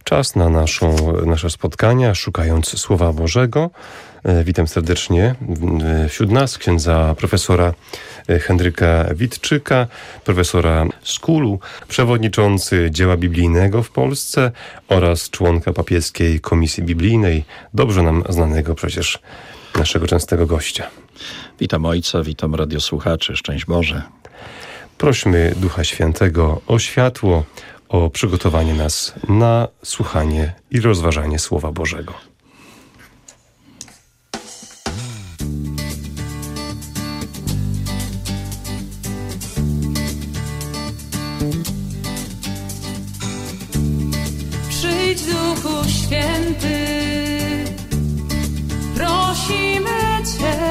Czas na nasze spotkania, szukając Słowa Bożego. Witam serdecznie wśród nas księdza profesora Henryka Witczyka, profesora Skulu, przewodniczący dzieła biblijnego w Polsce oraz członka papieskiej Komisji Biblijnej, dobrze nam znanego przecież naszego częstego gościa. Witam ojca, witam radiosłuchaczy, szczęść Boże. Prośmy Ducha Świętego o światło, o przygotowanie nas na słuchanie i rozważanie Słowa Bożego. Przyjdź, Duchu Święty, prosimy Cię.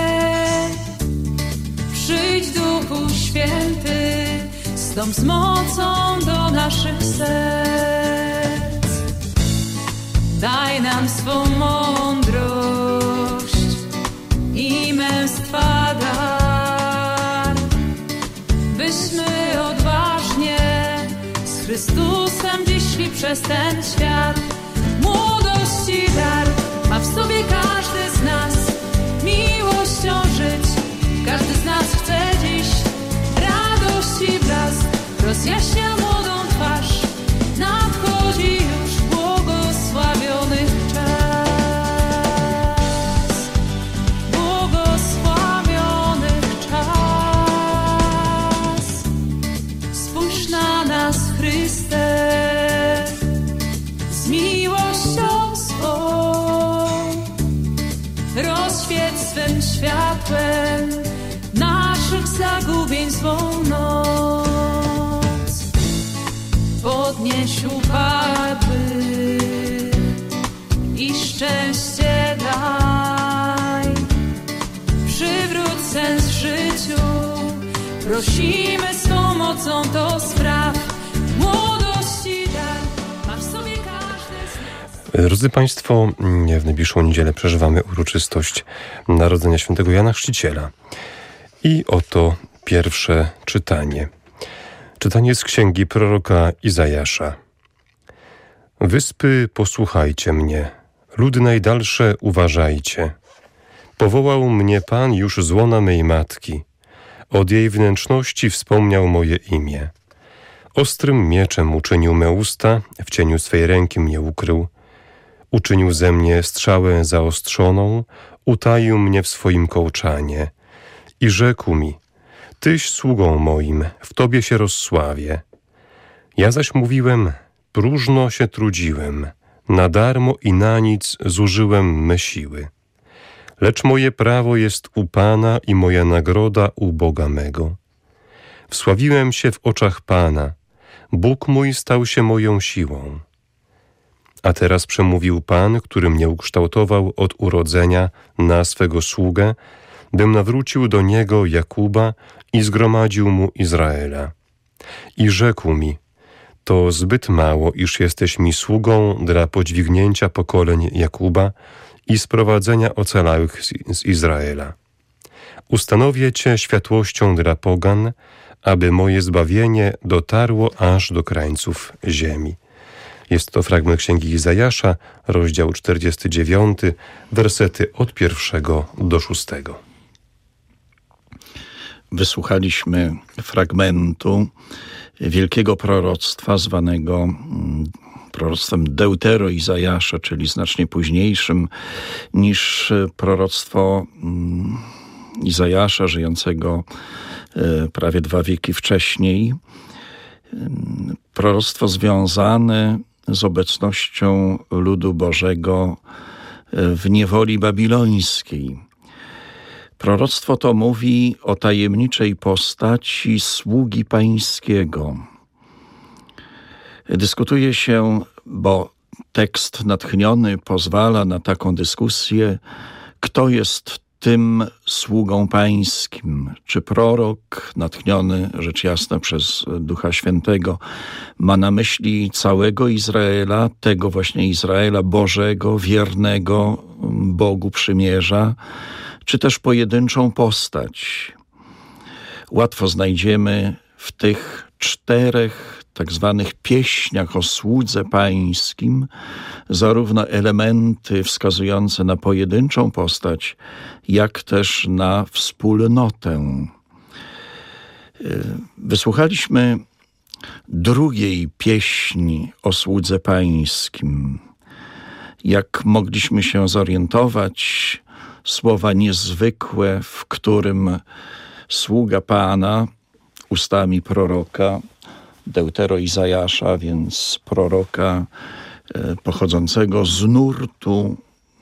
Przyjdź, Duchu Święty, stąp z mocą do naszych serc. Daj nam swą mądrość i męstwa dar, byśmy odważnie z Chrystusem dziś szli przez ten świat. Młodości dar ma w sobie każdy z nas, miłością żyć. Każdy z nas chce dziś radości blask, rozjaśnia młodą twarz. Nadchodzi już błogosławiony czas, błogosławiony czas. Spójrz na nas, Chryste, z miłością swą, rozświeć swym światłem naszych zagubień swą noc. Podnieś upadłych i szczęście daj, przywróć sens życiu, prosimy swą mocą to spraw. Młodości dar ma w sobie każdy z nas. Drodzy Państwo, w najbliższą niedzielę przeżywamy uroczystość Narodzenia Świętego Jana Chrzciciela. I oto pierwsze czytanie. Czytanie z księgi proroka Izajasza. Wyspy, posłuchajcie mnie, ludy najdalsze, uważajcie. Powołał mnie Pan już z łona mej matki. Od jej wnętrzności wspomniał moje imię. Ostrym mieczem uczynił me usta, w cieniu swej ręki mnie ukrył. Uczynił ze mnie strzałę zaostrzoną, utaił mnie w swoim kołczanie. I rzekł mi, Tyś sługą moim, w Tobie się rozsławię. Ja zaś mówiłem, próżno się trudziłem, na darmo i na nic zużyłem me siły. Lecz moje prawo jest u Pana i moja nagroda u Boga mego. Wsławiłem się w oczach Pana, Bóg mój stał się moją siłą. A teraz przemówił Pan, który mnie ukształtował od urodzenia na swego sługę, bym nawrócił do niego Jakuba i zgromadził mu Izraela. I rzekł mi, to zbyt mało, iż jesteś mi sługą dla podźwignięcia pokoleń Jakuba i sprowadzenia ocalałych z Izraela. Ustanowię Cię światłością dla pogan, aby moje zbawienie dotarło aż do krańców ziemi. Jest to fragment księgi Izajasza, rozdział 49, wersety od 1 do 6. Wysłuchaliśmy fragmentu wielkiego proroctwa zwanego proroctwem Deutero Izajasza, czyli znacznie późniejszym niż proroctwo Izajasza, żyjącego prawie 2 wieki wcześniej. Proroctwo związane z obecnością ludu Bożego w niewoli babilońskiej. Proroctwo to mówi o tajemniczej postaci sługi pańskiego. Dyskutuje się, bo tekst natchniony pozwala na taką dyskusję, kto jest tym sługą pańskim. Czy prorok, natchniony rzecz jasna przez Ducha Świętego, ma na myśli całego Izraela, tego właśnie Izraela Bożego, wiernego Bogu przymierza, czy też pojedynczą postać. Łatwo znajdziemy w tych 4 tak zwanych pieśniach o słudze pańskim zarówno elementy wskazujące na pojedynczą postać, jak też na wspólnotę. Wysłuchaliśmy drugiej pieśni o słudze pańskim. Jak mogliśmy się zorientować, słowa niezwykłe, w którym sługa Pana ustami proroka Deutero-Izajasza, więc proroka pochodzącego z nurtu,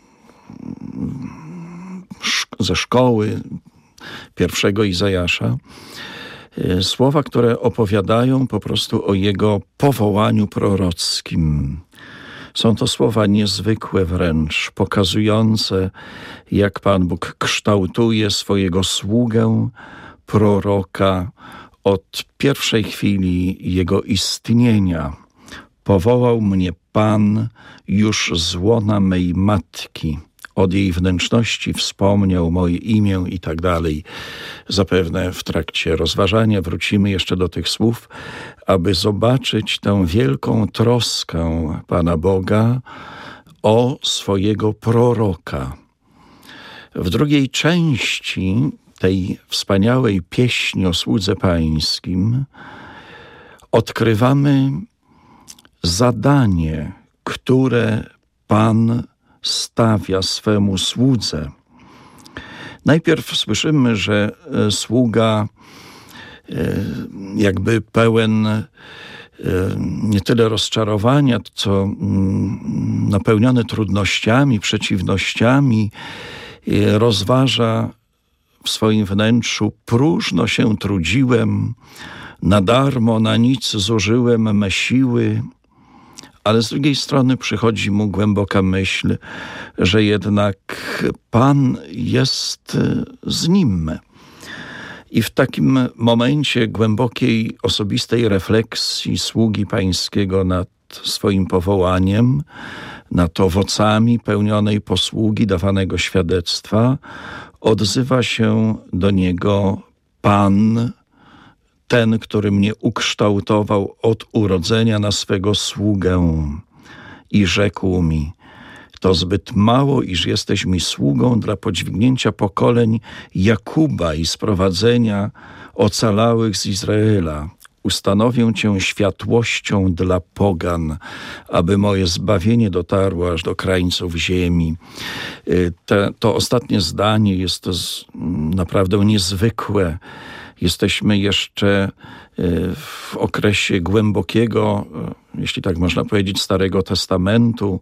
ze szkoły pierwszego Izajasza, słowa, które opowiadają po prostu o jego powołaniu prorockim. Są to słowa niezwykłe wręcz, pokazujące, jak Pan Bóg kształtuje swojego sługę, proroka, od pierwszej chwili jego istnienia. Powołał mnie Pan już z łona mej matki. Od jej wnętrzności wspomniał moje imię i tak dalej. Zapewne w trakcie rozważania wrócimy jeszcze do tych słów, aby zobaczyć tę wielką troskę Pana Boga o swojego proroka. W drugiej części tej wspaniałej pieśni o słudze pańskim odkrywamy zadanie, które Pan stawia swemu słudze. Najpierw słyszymy, że sługa jakby pełen nie tyle rozczarowania, co napełniony trudnościami, przeciwnościami, rozważa w swoim wnętrzu: próżno się trudziłem, na darmo, na nic zużyłem me siły. Ale z drugiej strony przychodzi mu głęboka myśl, że jednak Pan jest z nim. I w takim momencie głębokiej, osobistej refleksji sługi pańskiego nad swoim powołaniem, nad owocami pełnionej posługi, dawanego świadectwa, odzywa się do niego Pan, ten, który mnie ukształtował od urodzenia na swego sługę, i rzekł mi: to zbyt mało, iż jesteś mi sługą dla podźwignięcia pokoleń Jakuba i sprowadzenia ocalałych z Izraela. Ustanowię cię światłością dla pogan, aby moje zbawienie dotarło aż do krańców ziemi. To ostatnie zdanie jest naprawdę niezwykłe. Jesteśmy jeszcze w okresie głębokiego, jeśli tak można powiedzieć, Starego Testamentu,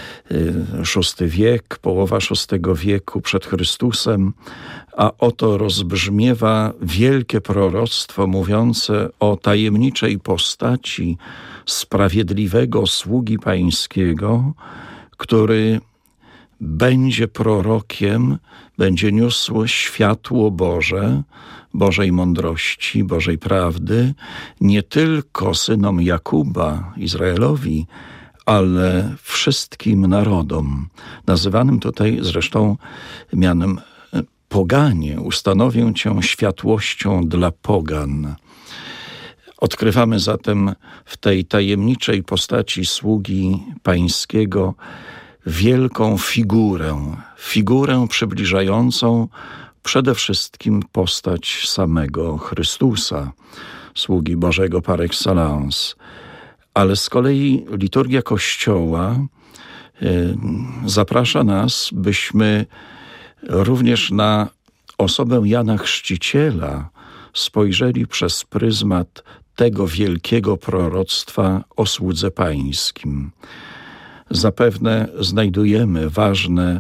VI wiek, połowa VI wieku przed Chrystusem, a oto rozbrzmiewa wielkie proroctwo mówiące o tajemniczej postaci sprawiedliwego sługi pańskiego, który będzie prorokiem, będzie niósł światło Boże, Bożej mądrości, Bożej prawdy, nie tylko synom Jakuba, Izraelowi, ale wszystkim narodom, nazywanym tutaj zresztą mianem poganie. Ustanowię cię światłością dla pogan. Odkrywamy zatem w tej tajemniczej postaci sługi pańskiego wielką figurę przybliżającą przede wszystkim postać samego Chrystusa, sługi Bożego par excellence. Ale z kolei liturgia Kościoła zaprasza nas, byśmy również na osobę Jana Chrzciciela spojrzeli przez pryzmat tego wielkiego proroctwa o słudze pańskim. Zapewne znajdujemy ważne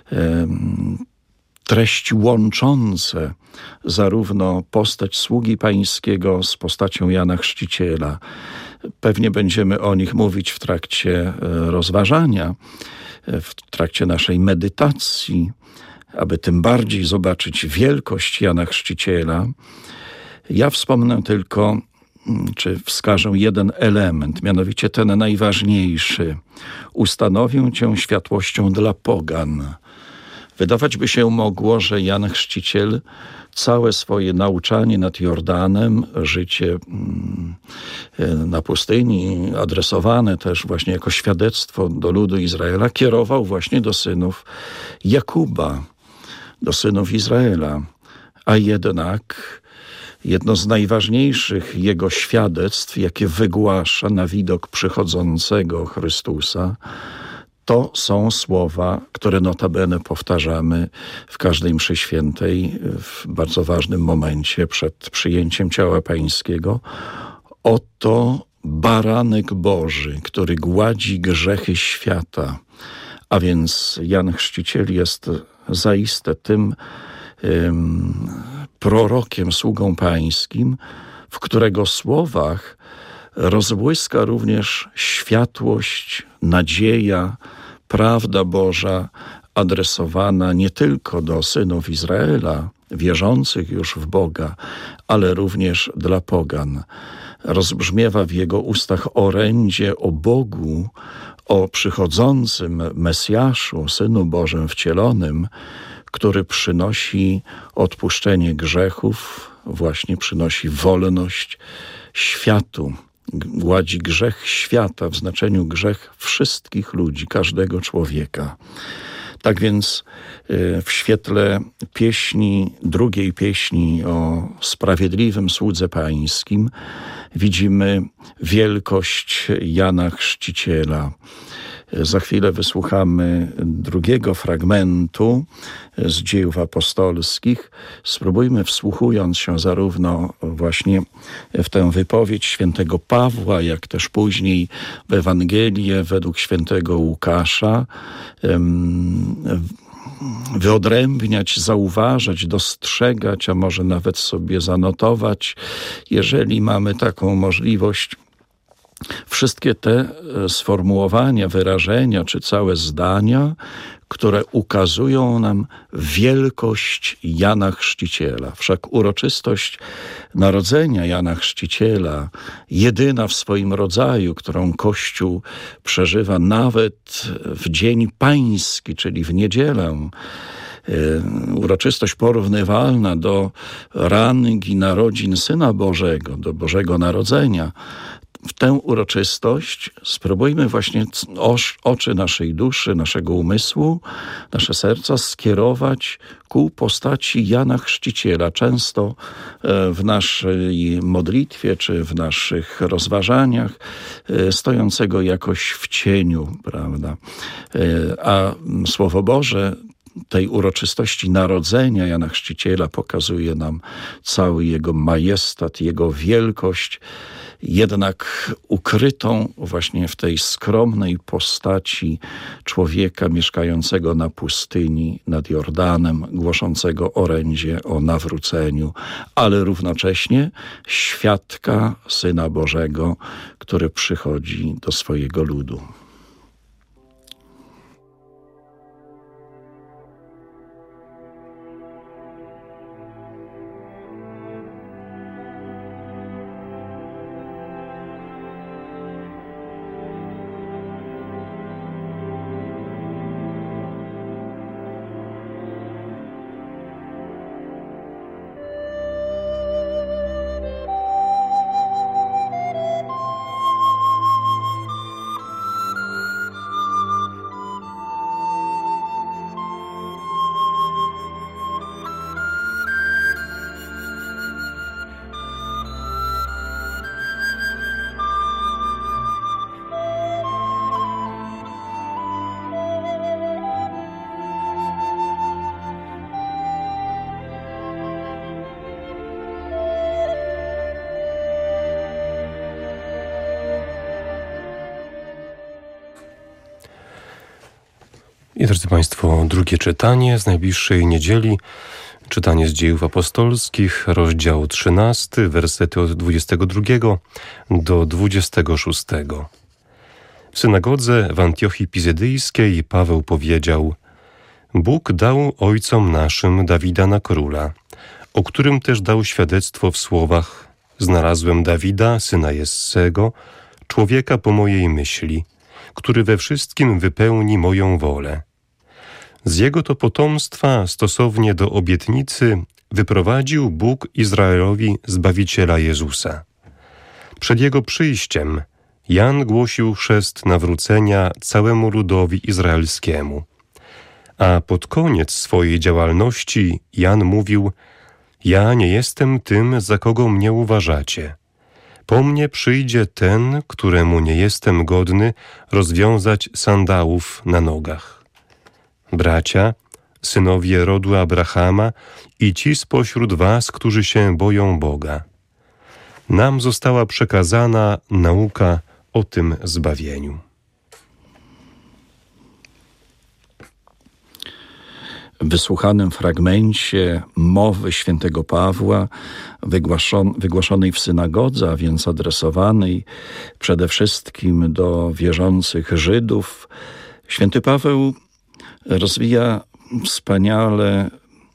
treści łączące zarówno postać sługi pańskiego z postacią Jana Chrzciciela. Pewnie będziemy o nich mówić w trakcie rozważania, w trakcie naszej medytacji, aby tym bardziej zobaczyć wielkość Jana Chrzciciela. Ja wspomnę tylko, czy wskażę jeden element, mianowicie ten najważniejszy. Ustanowię cię światłością dla pogan. Wydawać by się mogło, że Jan Chrzciciel całe swoje nauczanie nad Jordanem, życie na pustyni, adresowane też właśnie jako świadectwo do ludu Izraela, kierował właśnie do synów Jakuba, do synów Izraela. A jednak jedno z najważniejszych jego świadectw, jakie wygłasza na widok przychodzącego Chrystusa, to są słowa, które notabene powtarzamy w każdej mszy świętej, w bardzo ważnym momencie przed przyjęciem ciała pańskiego. Oto baranek Boży, który gładzi grzechy świata. A więc Jan Chrzciciel jest zaiste tym prorokiem, sługą pańskim, w którego słowach rozbłyska również światłość, nadzieja, prawda Boża adresowana nie tylko do synów Izraela, wierzących już w Boga, ale również dla pogan. Rozbrzmiewa w jego ustach orędzie o Bogu, o przychodzącym Mesjaszu, Synu Bożym wcielonym, który przynosi odpuszczenie grzechów, właśnie przynosi wolność światu. Gładzi grzech świata w znaczeniu grzech wszystkich ludzi, każdego człowieka. Tak więc w świetle pieśni, drugiej pieśni o sprawiedliwym słudze pańskim widzimy wielkość Jana Chrzciciela. Za chwilę wysłuchamy drugiego fragmentu z Dziejów Apostolskich. Spróbujmy, wsłuchując się zarówno właśnie w tę wypowiedź świętego Pawła, jak też później w Ewangelię według świętego Łukasza, wyodrębniać, zauważać, dostrzegać, a może nawet sobie zanotować, jeżeli mamy taką możliwość, wszystkie te sformułowania, wyrażenia czy całe zdania, które ukazują nam wielkość Jana Chrzciciela. Wszak uroczystość narodzenia Jana Chrzciciela, jedyna w swoim rodzaju, którą Kościół przeżywa nawet w dzień pański, czyli w niedzielę, uroczystość porównywalna do rangi narodzin Syna Bożego, do Bożego Narodzenia. W tę uroczystość spróbujmy właśnie oczy naszej duszy, naszego umysłu, nasze serca skierować ku postaci Jana Chrzciciela. Często w naszej modlitwie czy w naszych rozważaniach stojącego jakoś w cieniu, prawda? A Słowo Boże tej uroczystości narodzenia Jana Chrzciciela pokazuje nam cały jego majestat, jego wielkość, jednak ukrytą właśnie w tej skromnej postaci człowieka mieszkającego na pustyni nad Jordanem, głoszącego orędzie o nawróceniu, ale równocześnie świadka Syna Bożego, który przychodzi do swojego ludu. I drodzy Państwo, drugie czytanie z najbliższej niedzieli, czytanie z Dziejów Apostolskich, rozdział 13, wersety od 22 do 26. W synagodze w Antiochii Pizydyjskiej Paweł powiedział: Bóg dał ojcom naszym Dawida na króla, o którym też dał świadectwo w słowach: Znalazłem Dawida, syna Jessego, człowieka po mojej myśli, który we wszystkim wypełni moją wolę. Z jego to potomstwa stosownie do obietnicy wyprowadził Bóg Izraelowi Zbawiciela Jezusa. Przed jego przyjściem Jan głosił chrzest nawrócenia całemu ludowi izraelskiemu. A pod koniec swojej działalności Jan mówił: ja nie jestem tym, za kogo mnie uważacie. Po mnie przyjdzie ten, któremu nie jestem godny rozwiązać sandałów na nogach. Bracia, synowie rodu Abrahama i ci spośród was, którzy się boją Boga. Nam została przekazana nauka o tym zbawieniu. W wysłuchanym fragmencie mowy świętego Pawła, wygłoszonej w synagodze, a więc adresowanej przede wszystkim do wierzących Żydów, święty Paweł rozwija wspaniale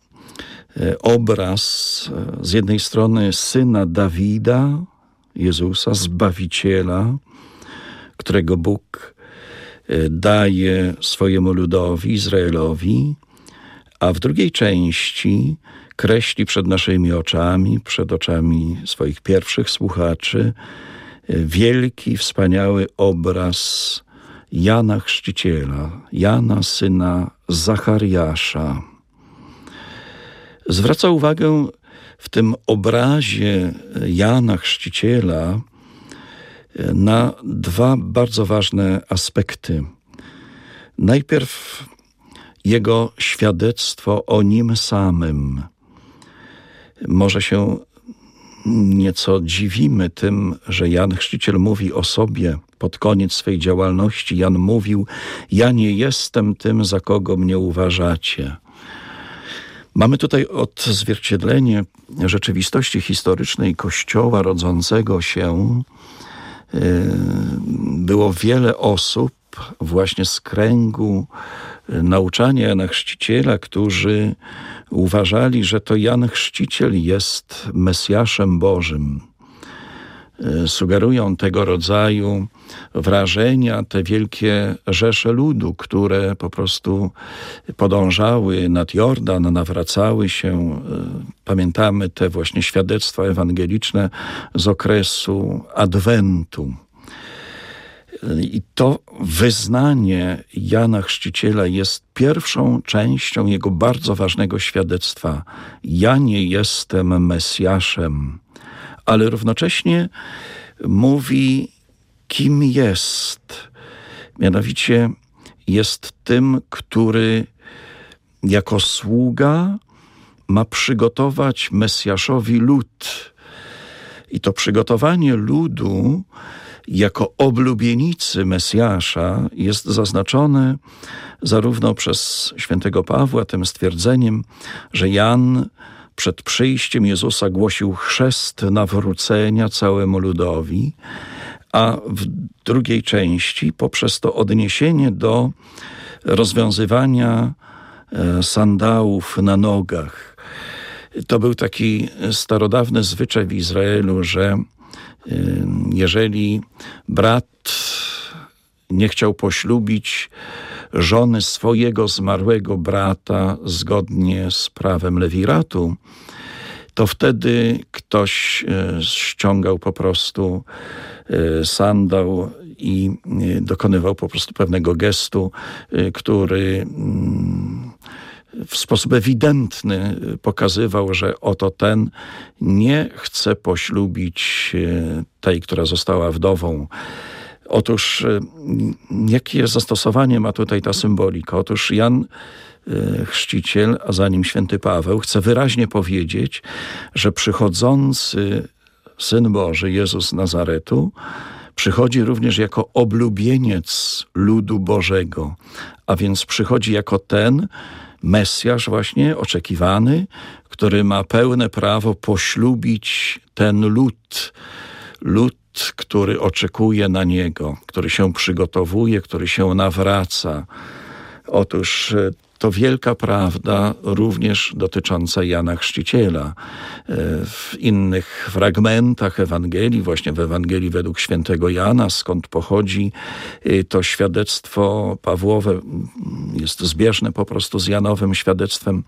obraz z jednej strony syna Dawida, Jezusa, Zbawiciela, którego Bóg daje swojemu ludowi, Izraelowi, a w drugiej części kreśli przed naszymi oczami, przed oczami swoich pierwszych słuchaczy, wielki, wspaniały obraz Jana Chrzciciela, Jana, syna Zachariasza. Zwraca uwagę w tym obrazie Jana Chrzciciela na dwa bardzo ważne aspekty. Najpierw jego świadectwo o nim samym. Może się nieco dziwimy tym, że Jan Chrzciciel mówi o sobie pod koniec swej działalności. Jan mówił: ja nie jestem tym, za kogo mnie uważacie. Mamy tutaj odzwierciedlenie rzeczywistości historycznej Kościoła rodzącego się. Było wiele osób właśnie z kręgu nauczania Jana Chrzciciela, którzy uważali, że to Jan Chrzciciel jest Mesjaszem Bożym. Sugerują tego rodzaju wrażenia te wielkie rzesze ludu, które po prostu podążały nad Jordan, nawracały się. Pamiętamy te właśnie świadectwa ewangeliczne z okresu Adwentu. I to wyznanie Jana Chrzciciela jest pierwszą częścią jego bardzo ważnego świadectwa. Ja nie jestem Mesjaszem, ale równocześnie mówi, kim jest. Mianowicie jest tym, który jako sługa ma przygotować Mesjaszowi lud. I to przygotowanie ludu jako oblubienicy Mesjasza jest zaznaczone zarówno przez świętego Pawła tym stwierdzeniem, że Jan przed przyjściem Jezusa głosił chrzest nawrócenia całemu ludowi, a w drugiej części poprzez to odniesienie do rozwiązywania sandałów na nogach. To był taki starodawny zwyczaj w Izraelu, że jeżeli brat nie chciał poślubić żony swojego zmarłego brata zgodnie z prawem lewiratu, to wtedy ktoś ściągał po prostu sandał i dokonywał po prostu pewnego gestu, który w sposób ewidentny pokazywał, że oto ten nie chce poślubić tej, która została wdową. Otóż jakie zastosowanie ma tutaj ta symbolika? Otóż Jan Chrzciciel, a za nim święty Paweł, chce wyraźnie powiedzieć, że przychodzący Syn Boży, Jezus z Nazaretu, przychodzi również jako oblubieniec ludu Bożego, a więc przychodzi jako ten Mesjasz właśnie oczekiwany, który ma pełne prawo poślubić ten lud, który oczekuje na Niego, który się przygotowuje, który się nawraca. Otóż to wielka prawda również dotycząca Jana Chrzciciela. W innych fragmentach Ewangelii, właśnie w Ewangelii według świętego Jana, skąd pochodzi to świadectwo Pawłowe, jest zbieżne po prostu z Janowym świadectwem.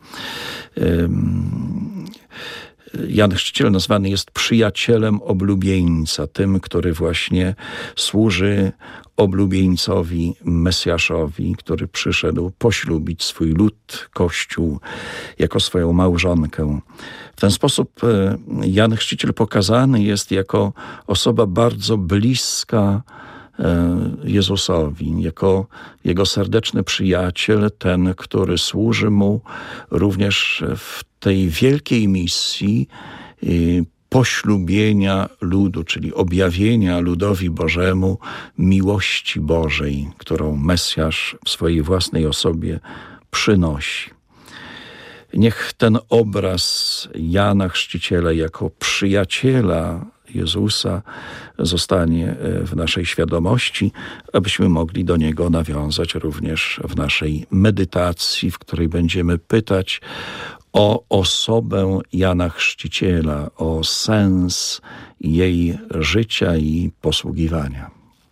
Jan Chrzciciel nazwany jest przyjacielem oblubieńca, tym, który właśnie służy oblubieńcowi, Mesjaszowi, który przyszedł poślubić swój lud, Kościół, jako swoją małżonkę. W ten sposób Jan Chrzciciel pokazany jest jako osoba bardzo bliska Jezusowi, jako jego serdeczny przyjaciel, ten, który służy mu również w tej wielkiej misji poślubienia ludu, czyli objawienia ludowi Bożemu miłości Bożej, którą Mesjasz w swojej własnej osobie przynosi. Niech ten obraz Jana Chrzciciela jako przyjaciela Jezusa zostanie w naszej świadomości, abyśmy mogli do niego nawiązać również w naszej medytacji, w której będziemy pytać o osobę Jana Chrzciciela, o sens jej życia i posługiwania.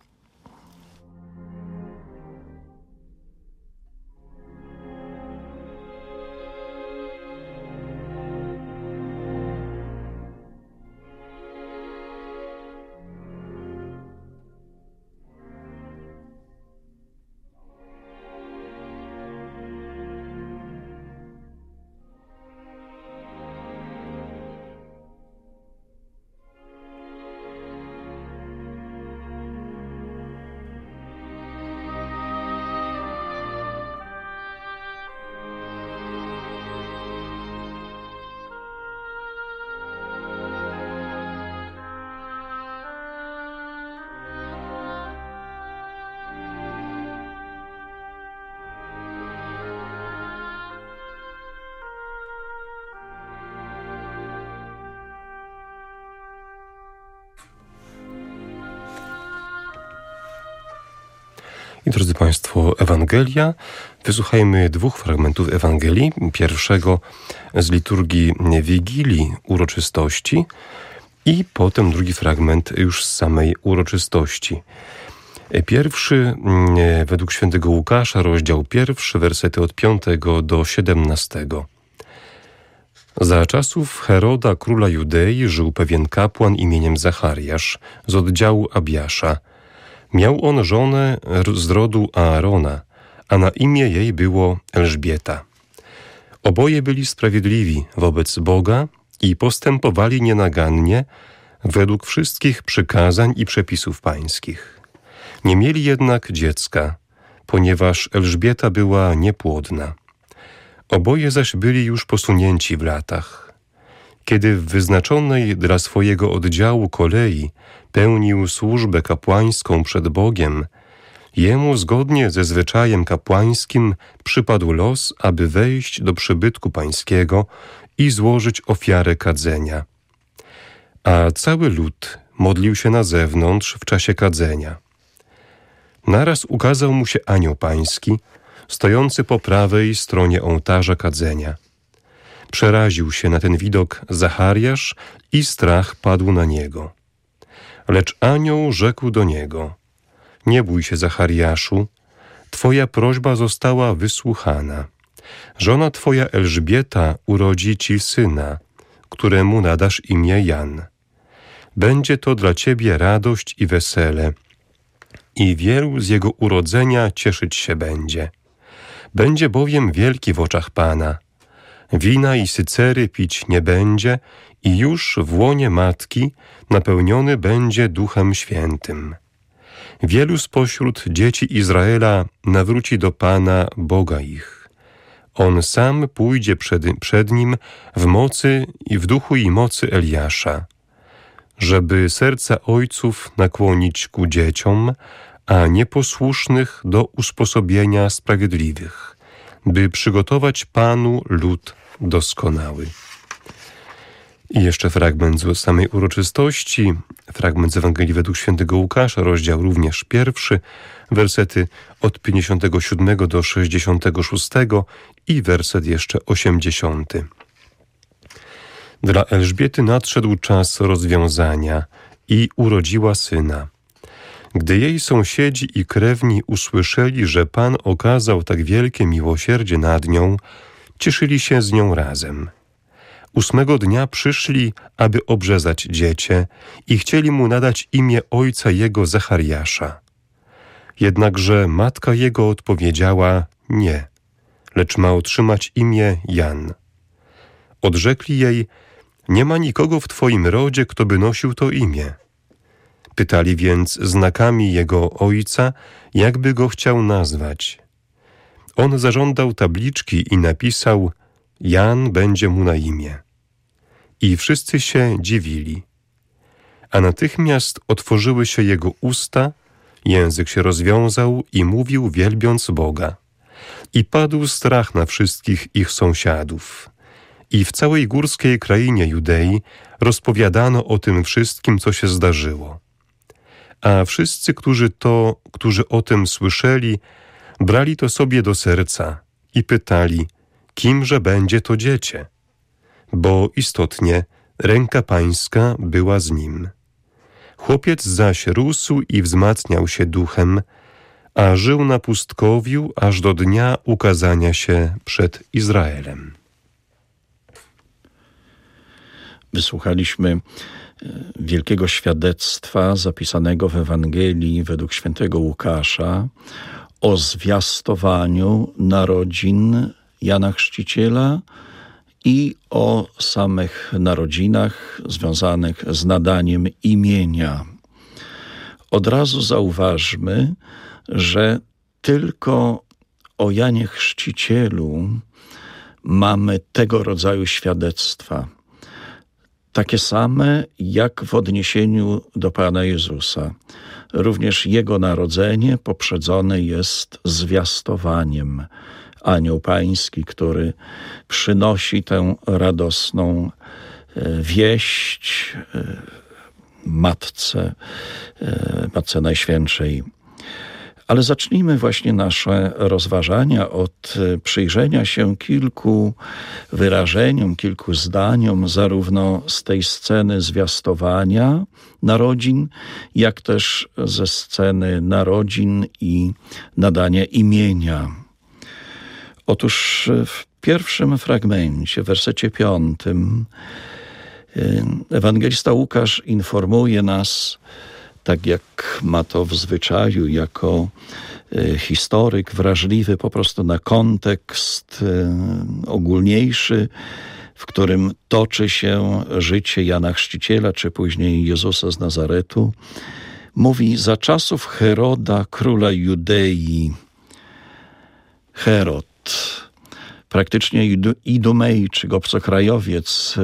I drodzy Państwo, Ewangelia. Wysłuchajmy dwóch fragmentów Ewangelii. Pierwszego z liturgii Wigilii, uroczystości, i potem drugi fragment już z samej uroczystości. Pierwszy według świętego Łukasza, rozdział 1, wersety od 5 do 17. Za czasów Heroda, króla Judei, żył pewien kapłan imieniem Zachariasz z oddziału Abiasza. Miał on żonę z rodu Aarona, a na imię jej było Elżbieta. Oboje byli sprawiedliwi wobec Boga i postępowali nienagannie według wszystkich przykazań i przepisów pańskich. Nie mieli jednak dziecka, ponieważ Elżbieta była niepłodna. Oboje zaś byli już posunięci w latach. Kiedy w wyznaczonej dla swojego oddziału kolei pełnił służbę kapłańską przed Bogiem, jemu zgodnie ze zwyczajem kapłańskim przypadł los, aby wejść do przybytku pańskiego i złożyć ofiarę kadzenia. A cały lud modlił się na zewnątrz w czasie kadzenia. Naraz ukazał mu się anioł pański, stojący po prawej stronie ołtarza kadzenia. Przeraził się na ten widok Zachariasz i strach padł na niego. Lecz anioł rzekł do niego: nie bój się, Zachariaszu, twoja prośba została wysłuchana. Żona twoja Elżbieta urodzi ci syna, któremu nadasz imię Jan. Będzie to dla ciebie radość i wesele, i wielu z jego urodzenia cieszyć się będzie. Będzie bowiem wielki w oczach Pana. Wina i sycery pić nie będzie i już w łonie matki napełniony będzie Duchem Świętym. Wielu spośród dzieci Izraela nawróci do Pana, Boga ich. On sam pójdzie przed nim w mocy i w duchu i mocy Eliasza, żeby serca ojców nakłonić ku dzieciom, a nieposłusznych do usposobienia sprawiedliwych, by przygotować Panu lud doskonały. I jeszcze fragment z samej uroczystości, fragment z Ewangelii według świętego Łukasza, rozdział również 1, wersety od 57 do 66 i werset jeszcze 80. Dla Elżbiety nadszedł czas rozwiązania i urodziła syna. Gdy jej sąsiedzi i krewni usłyszeli, że Pan okazał tak wielkie miłosierdzie nad nią, cieszyli się z nią razem. 8 dnia przyszli, aby obrzezać dziecię i chcieli mu nadać imię ojca jego Zachariasza. Jednakże matka jego odpowiedziała nie, lecz ma otrzymać imię Jan. Odrzekli jej: nie ma nikogo w twoim rodzie, kto by nosił to imię. Pytali więc znakami jego ojca, jakby go chciał nazwać. On zażądał tabliczki i napisał: Jan będzie mu na imię. I wszyscy się dziwili. A natychmiast otworzyły się jego usta, język się rozwiązał i mówił, wielbiąc Boga. I padł strach na wszystkich ich sąsiadów. I w całej górskiej krainie Judei rozpowiadano o tym wszystkim, co się zdarzyło. A wszyscy, którzy o tym słyszeli, brali to sobie do serca i pytali, kimże będzie to dziecię? Bo istotnie ręka Pańska była z nim. Chłopiec zaś rósł i wzmacniał się duchem, a żył na pustkowiu aż do dnia ukazania się przed Izraelem. Wysłuchaliśmy wielkiego świadectwa zapisanego w Ewangelii według świętego Łukasza o zwiastowaniu narodzin Jana Chrzciciela i o samych narodzinach związanych z nadaniem imienia. Od razu zauważmy, że tylko o Janie Chrzcicielu mamy tego rodzaju świadectwa. Takie same jak w odniesieniu do Pana Jezusa. Również Jego narodzenie poprzedzone jest zwiastowaniem. Anioł Pański, który przynosi tę radosną wieść Matce Najświętszej. Ale zacznijmy właśnie nasze rozważania od przyjrzenia się kilku wyrażeniom, kilku zdaniom, zarówno z tej sceny zwiastowania narodzin, jak też ze sceny narodzin i nadania imienia. Otóż w pierwszym fragmencie, w wersecie 5, ewangelista Łukasz informuje nas, tak jak ma to w zwyczaju, jako historyk wrażliwy po prostu na kontekst ogólniejszy, w którym toczy się życie Jana Chrzciciela, czy później Jezusa z Nazaretu. Mówi: za czasów Heroda, króla Judei. Herod, praktycznie Idumejczyk, obcokrajowiec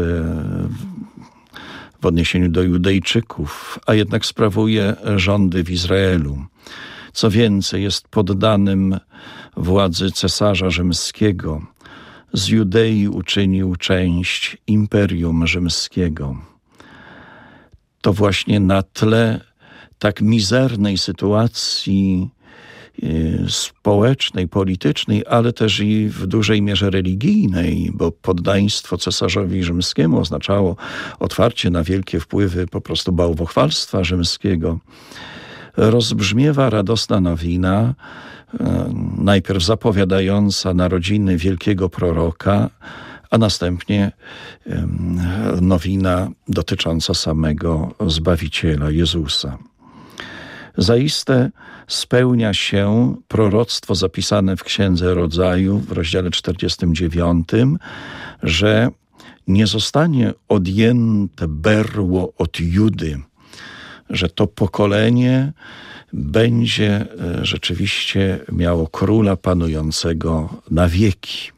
w odniesieniu do Judejczyków, a jednak sprawuje rządy w Izraelu. Co więcej, jest poddanym władzy cesarza rzymskiego. Z Judei uczynił część Imperium Rzymskiego. To właśnie na tle tak mizernej sytuacji społecznej, politycznej, ale też i w dużej mierze religijnej, bo poddaństwo cesarzowi rzymskiemu oznaczało otwarcie na wielkie wpływy po prostu bałwochwalstwa rzymskiego. Rozbrzmiewa radosna nowina, najpierw zapowiadająca narodziny wielkiego proroka, a następnie nowina dotycząca samego Zbawiciela, Jezusa. Zaiste spełnia się proroctwo zapisane w Księdze Rodzaju w rozdziale 49, że nie zostanie odjęte berło od Judy, że to pokolenie będzie rzeczywiście miało króla panującego na wieki.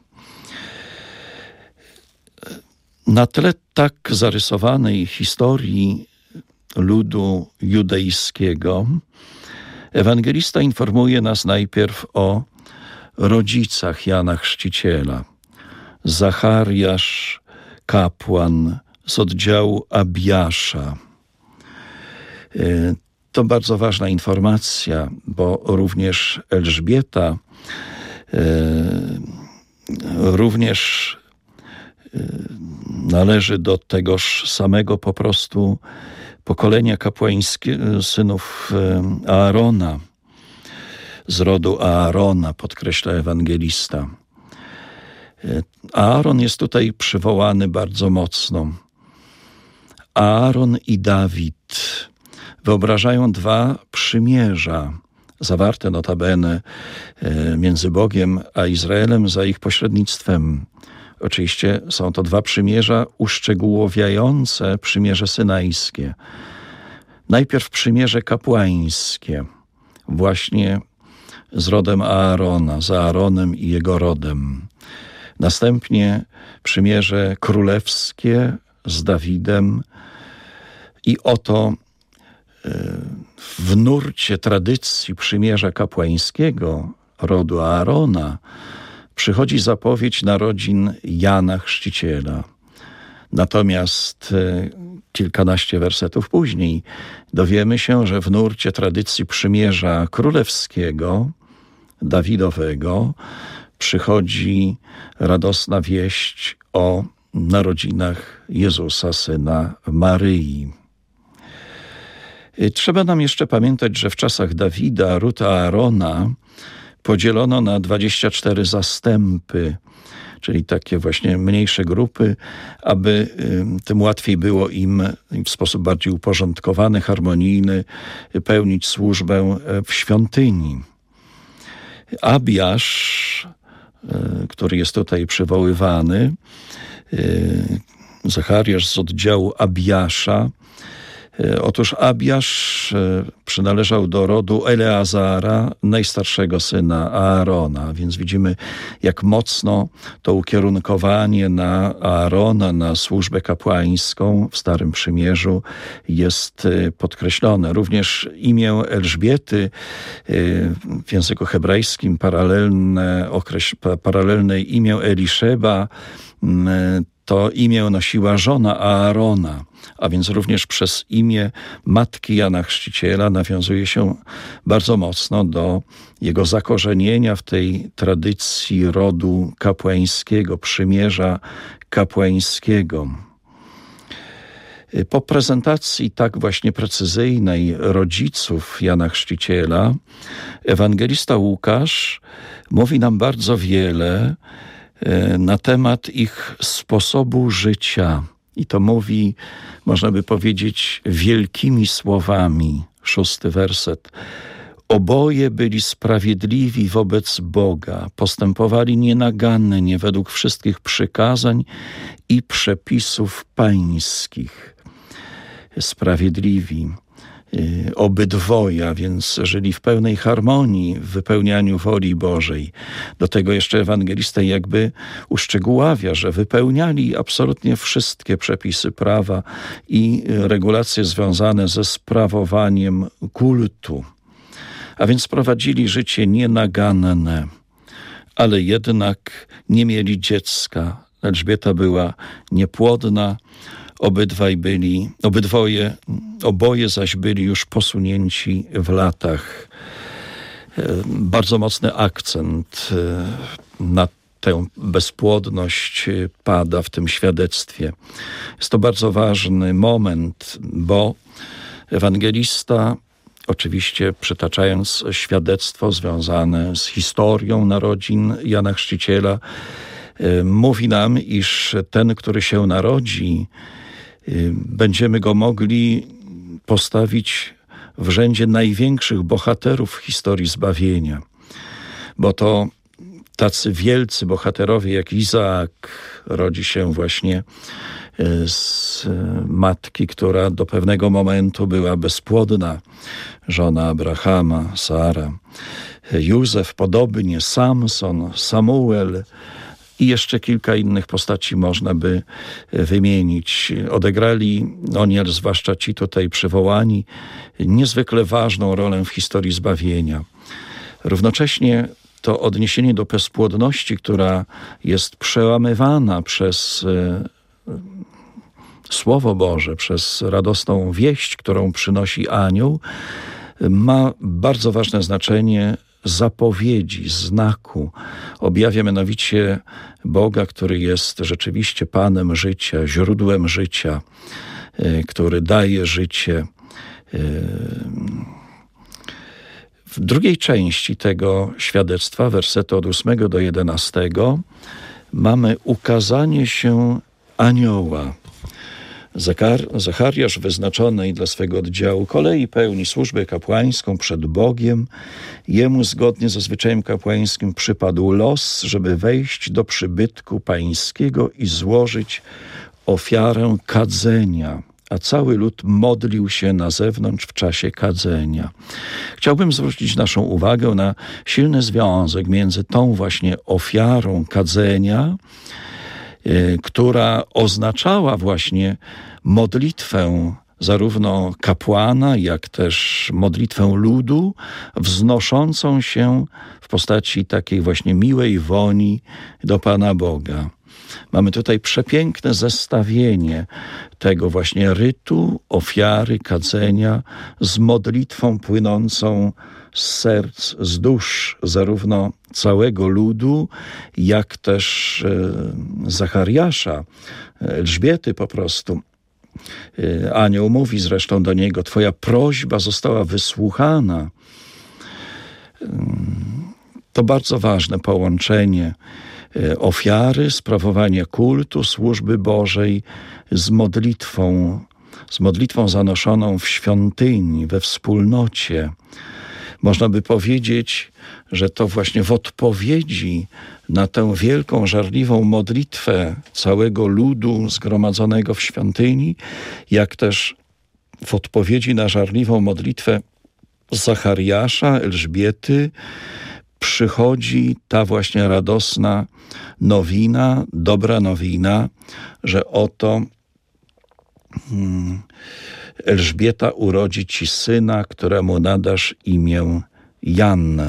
Na tle tak zarysowanej historii ludu judejskiego ewangelista informuje nas najpierw o rodzicach Jana Chrzciciela. Zachariasz, kapłan, z oddziału Abiasza. To bardzo ważna informacja, bo również Elżbieta również należy do tegoż samego po prostu pokolenia kapłańskiego synów Aarona, z rodu Aarona, podkreśla ewangelista. Aaron jest tutaj przywołany bardzo mocno. Aaron i Dawid wyobrażają dwa przymierza, zawarte notabene między Bogiem a Izraelem za ich pośrednictwem. Oczywiście są to dwa przymierza uszczegółowiające przymierze synajskie. Najpierw przymierze kapłańskie, właśnie z rodem Aarona, z Aaronem i jego rodem. Następnie przymierze królewskie z Dawidem i oto w nurcie tradycji przymierza kapłańskiego rodu Aarona przychodzi zapowiedź narodzin Jana Chrzciciela. Natomiast kilkanaście wersetów później dowiemy się, że w nurcie tradycji przymierza królewskiego, Dawidowego, przychodzi radosna wieść o narodzinach Jezusa, syna Maryi. Trzeba nam jeszcze pamiętać, że w czasach Dawida ród Aarona podzielono na 24 zastępy, czyli takie właśnie mniejsze grupy, aby tym łatwiej było im w sposób bardziej uporządkowany, harmonijny pełnić służbę w świątyni. Abiasz, który jest tutaj przywoływany, Zachariasz z oddziału Abiasza. Otóż Abiasz przynależał do rodu Eleazara, najstarszego syna Aarona, więc widzimy, jak mocno to ukierunkowanie na Aarona, na służbę kapłańską w Starym Przymierzu jest podkreślone. Również imię Elżbiety w języku hebrajskim paralelne imię Eliszeba, to imię nosiła żona Aarona, a więc również przez imię matki Jana Chrzciciela nawiązuje się bardzo mocno do jego zakorzenienia w tej tradycji rodu kapłańskiego, przymierza kapłańskiego. Po prezentacji tak właśnie precyzyjnej rodziców Jana Chrzciciela, ewangelista Łukasz mówi nam bardzo wiele na temat ich sposobu życia. I to mówi, można by powiedzieć, wielkimi słowami. 6 werset. Oboje byli sprawiedliwi wobec Boga, postępowali nienagannie według wszystkich przykazań i przepisów pańskich. Sprawiedliwi. Obydwoja, więc żyli w pełnej harmonii w wypełnianiu woli Bożej. Do tego jeszcze ewangelista jakby uszczegóławia, że wypełniali absolutnie wszystkie przepisy prawa i regulacje związane ze sprawowaniem kultu. A więc prowadzili życie nienaganne, ale jednak nie mieli dziecka. Elżbieta była niepłodna, oboje zaś byli już posunięci w latach. Bardzo mocny akcent na tę bezpłodność pada w tym świadectwie. Jest to bardzo ważny moment, bo ewangelista, oczywiście przytaczając świadectwo związane z historią narodzin Jana Chrzciciela, mówi nam, iż ten, który się narodzi, będziemy go mogli postawić w rzędzie największych bohaterów w historii zbawienia. Bo to tacy wielcy bohaterowie jak Izaak rodzi się właśnie z matki, która do pewnego momentu była bezpłodna, żona Abrahama, Sara. Józef podobnie, Samson, Samuel i jeszcze kilka innych postaci można by wymienić. Odegrali oni, zwłaszcza ci tutaj przywołani, niezwykle ważną rolę w historii zbawienia. Równocześnie to odniesienie do bezpłodności, która jest przełamywana przez Słowo Boże, przez radosną wieść, którą przynosi anioł, ma bardzo ważne znaczenie zapowiedzi, znaku. Objawia mianowicie Boga, który jest rzeczywiście Panem życia, źródłem życia, który daje życie. W drugiej części tego świadectwa, wersety od 8 do 11, mamy ukazanie się anioła. Zachariasz, wyznaczony dla swego oddziału kolei, pełni służbę kapłańską przed Bogiem. Jemu zgodnie ze zwyczajem kapłańskim przypadł los, żeby wejść do przybytku pańskiego i złożyć ofiarę kadzenia, a cały lud modlił się na zewnątrz w czasie kadzenia. Chciałbym zwrócić naszą uwagę na silny związek między tą właśnie ofiarą kadzenia, która oznaczała właśnie modlitwę zarówno kapłana, jak też modlitwę ludu, wznoszącą się w postaci takiej właśnie miłej woni do Pana Boga. Mamy tutaj przepiękne zestawienie tego właśnie rytu, ofiary, kadzenia z modlitwą płynącą z serc, z dusz zarówno całego ludu, jak też Zachariasza, Elżbiety po prostu. Anioł mówi zresztą do niego: twoja prośba została wysłuchana. To bardzo ważne połączenie ofiary, sprawowania kultu, służby Bożej z modlitwą zanoszoną w świątyni, we wspólnocie. Można by powiedzieć, że to właśnie w odpowiedzi na tę wielką, żarliwą modlitwę całego ludu zgromadzonego w świątyni, jak też w odpowiedzi na żarliwą modlitwę Zachariasza, Elżbiety, przychodzi ta właśnie radosna nowina, dobra nowina, że oto Elżbieta urodzi ci syna, któremu nadasz imię Jan.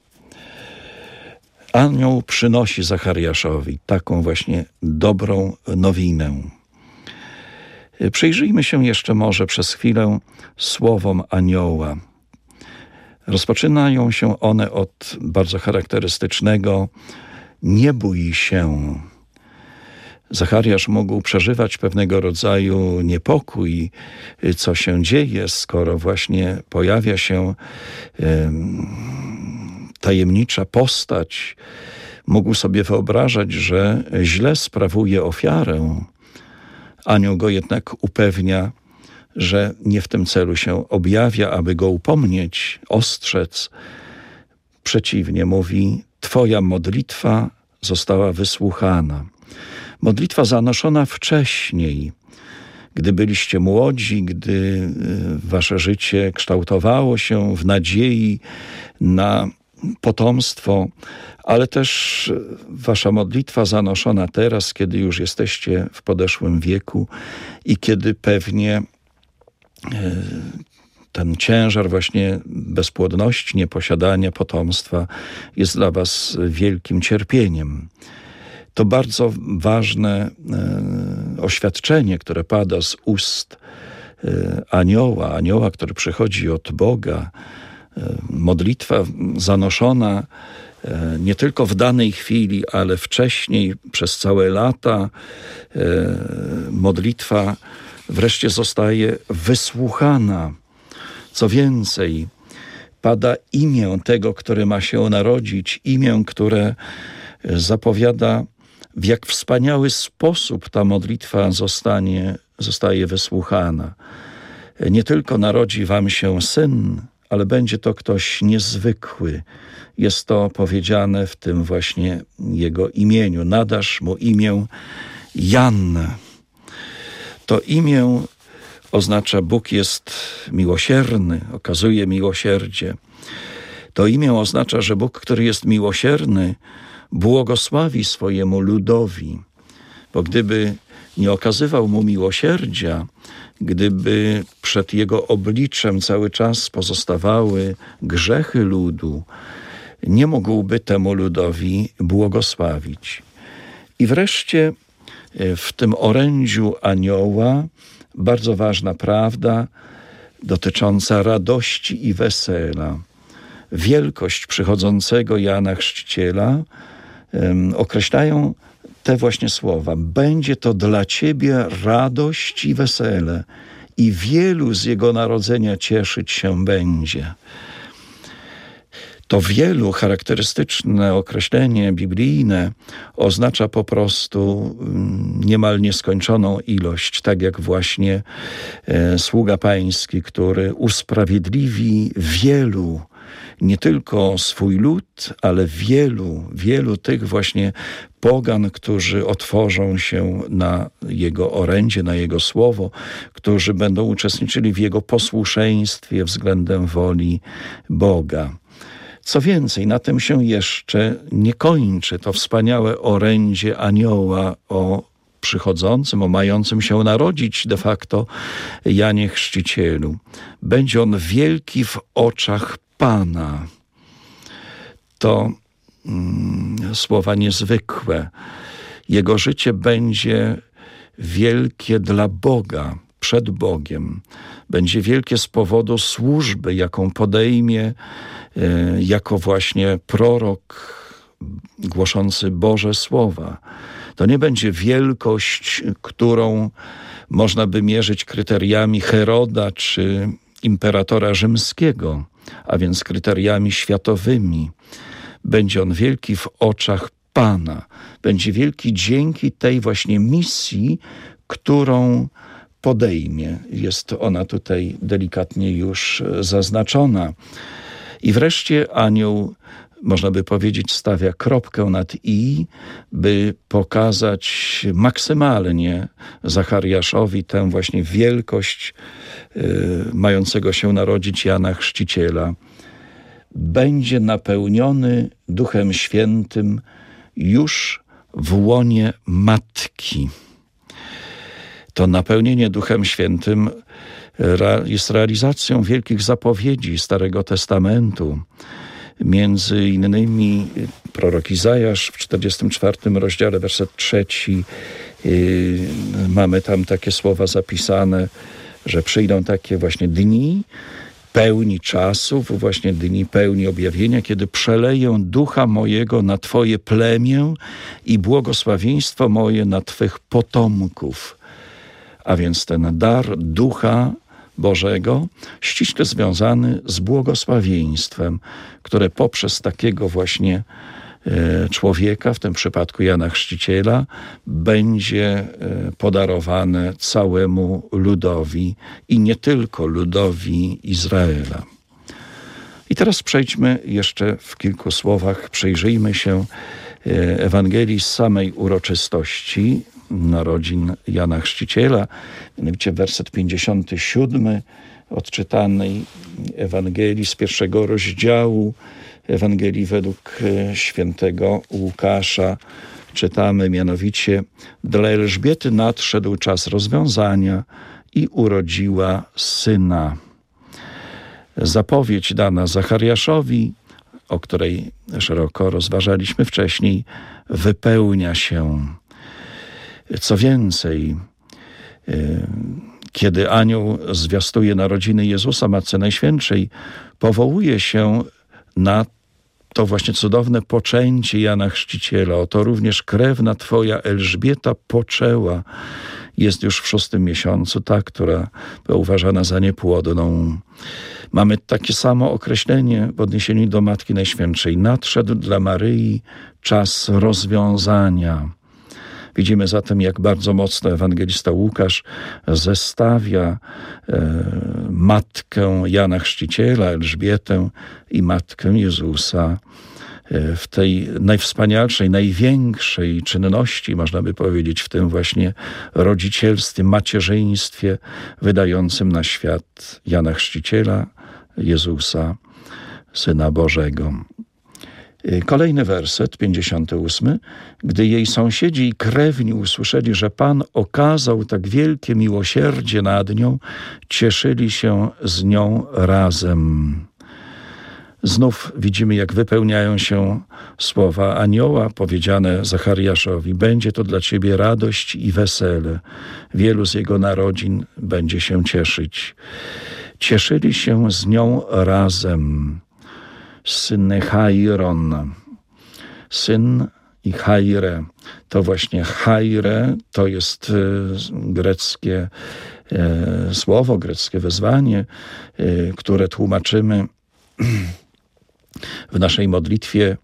Anioł przynosi Zachariaszowi taką właśnie dobrą nowinę. Przyjrzyjmy się jeszcze może przez chwilę słowom anioła. Rozpoczynają się one od bardzo charakterystycznego nie bój się. Zachariasz mógł przeżywać pewnego rodzaju niepokój, co się dzieje, skoro właśnie pojawia się tajemnicza postać. Mógł sobie wyobrażać, że źle sprawuje ofiarę. Anioł go jednak upewnia, że nie w tym celu się objawia, aby go upomnieć, ostrzec. Przeciwnie, mówi: twoja modlitwa została wysłuchana. Modlitwa zanoszona wcześniej, gdy byliście młodzi, gdy wasze życie kształtowało się w nadziei na potomstwo, ale też wasza modlitwa zanoszona teraz, kiedy już jesteście w podeszłym wieku i kiedy pewnie ten ciężar właśnie bezpłodności, nieposiadania potomstwa jest dla was wielkim cierpieniem. To bardzo ważne oświadczenie, które pada z ust anioła, który przychodzi od Boga. Modlitwa zanoszona nie tylko w danej chwili, ale wcześniej, przez całe lata. Modlitwa wreszcie zostaje wysłuchana. Co więcej, pada imię tego, który ma się narodzić, imię, które zapowiada, w jak wspaniały sposób ta modlitwa zostaje wysłuchana. Nie tylko narodzi wam się syn, ale będzie to ktoś niezwykły. Jest to powiedziane w tym właśnie jego imieniu. Nadasz mu imię Jan. To imię oznacza: Bóg jest miłosierny, okazuje miłosierdzie. To imię oznacza, że Bóg, który jest miłosierny, błogosławi swojemu ludowi. Bo gdyby nie okazywał mu miłosierdzia, gdyby przed jego obliczem cały czas pozostawały grzechy ludu, nie mógłby temu ludowi błogosławić. I wreszcie W tym orędziu anioła bardzo ważna prawda dotycząca radości i wesela. Wielkość przychodzącego Jana Chrzciciela określają te właśnie słowa. Będzie to dla ciebie radość i wesele i wielu z jego narodzenia cieszyć się będzie. To wielu charakterystyczne określenie biblijne oznacza po prostu niemal nieskończoną ilość, tak jak właśnie sługa pański, który usprawiedliwi wielu, nie tylko swój lud, ale wielu tych właśnie pogan, którzy otworzą się na jego orędzie, na jego słowo, którzy będą uczestniczyli w jego posłuszeństwie względem woli Boga. Co więcej, na tym się jeszcze nie kończy to wspaniałe orędzie anioła o przychodzącym, o mającym się narodzić de facto Janie Chrzcicielu. Będzie on wielki w oczach Pana. To słowa niezwykłe. Jego życie będzie wielkie dla Boga, przed Bogiem. Będzie wielkie z powodu służby, jaką podejmie jako właśnie prorok głoszący Boże słowa. To nie będzie wielkość, którą można by mierzyć kryteriami Heroda czy imperatora rzymskiego, a więc kryteriami światowymi. Będzie on wielki w oczach Pana. Będzie wielki dzięki tej właśnie misji, którą podejmie. Jest ona tutaj delikatnie już zaznaczona. I wreszcie anioł, można by powiedzieć, stawia kropkę nad i, by pokazać maksymalnie Zachariaszowi tę właśnie wielkość mającego się narodzić Jana Chrzciciela. Będzie napełniony Duchem Świętym już w łonie matki. To napełnienie Duchem Świętym jest realizacją wielkich zapowiedzi Starego Testamentu. Między innymi prorok Izajasz w 44 rozdziale, werset 3, mamy tam takie słowa zapisane, że przyjdą takie właśnie dni pełni czasów, właśnie dni pełni objawienia, kiedy przeleję ducha mojego na Twoje plemię i błogosławieństwo moje na Twych potomków. A więc ten dar Ducha Bożego ściśle związany z błogosławieństwem, które poprzez takiego właśnie człowieka, w tym przypadku Jana Chrzciciela, będzie podarowane całemu ludowi i nie tylko ludowi Izraela. I teraz przejdźmy jeszcze w kilku słowach, przyjrzyjmy się Ewangelii z samej uroczystości narodzin Jana Chrzciciela, mianowicie werset 57 odczytanej Ewangelii z pierwszego rozdziału Ewangelii według świętego Łukasza. Czytamy mianowicie: dla Elżbiety nadszedł czas rozwiązania i urodziła syna. Zapowiedź dana Zachariaszowi, o której szeroko rozważaliśmy wcześniej, wypełnia się. Co więcej, kiedy anioł zwiastuje narodziny Jezusa, Matce Najświętszej, powołuje się na to właśnie cudowne poczęcie Jana Chrzciciela. Oto również krewna Twoja Elżbieta poczęła. Jest już w 6. miesiącu, ta, która była uważana za niepłodną. Mamy takie samo określenie w odniesieniu do Matki Najświętszej. Nadszedł dla Maryi czas rozwiązania. Widzimy zatem, jak bardzo mocno ewangelista Łukasz zestawia matkę Jana Chrzciciela, Elżbietę i matkę Jezusa w tej najwspanialszej, największej czynności, można by powiedzieć, w tym właśnie rodzicielstwie, macierzyństwie wydającym na świat Jana Chrzciciela, Jezusa, Syna Bożego. Kolejny werset, 58. Gdy jej sąsiedzi i krewni usłyszeli, że Pan okazał tak wielkie miłosierdzie nad nią, cieszyli się z nią razem. Znów widzimy, jak wypełniają się słowa anioła powiedziane Zachariaszowi. Będzie to dla ciebie radość i wesele. Wielu z jego narodzin będzie się cieszyć. Cieszyli się z nią razem. Syn Chairon. Syn i Chaire. To właśnie Chaire to jest greckie słowo, greckie wezwanie, które tłumaczymy w naszej modlitwie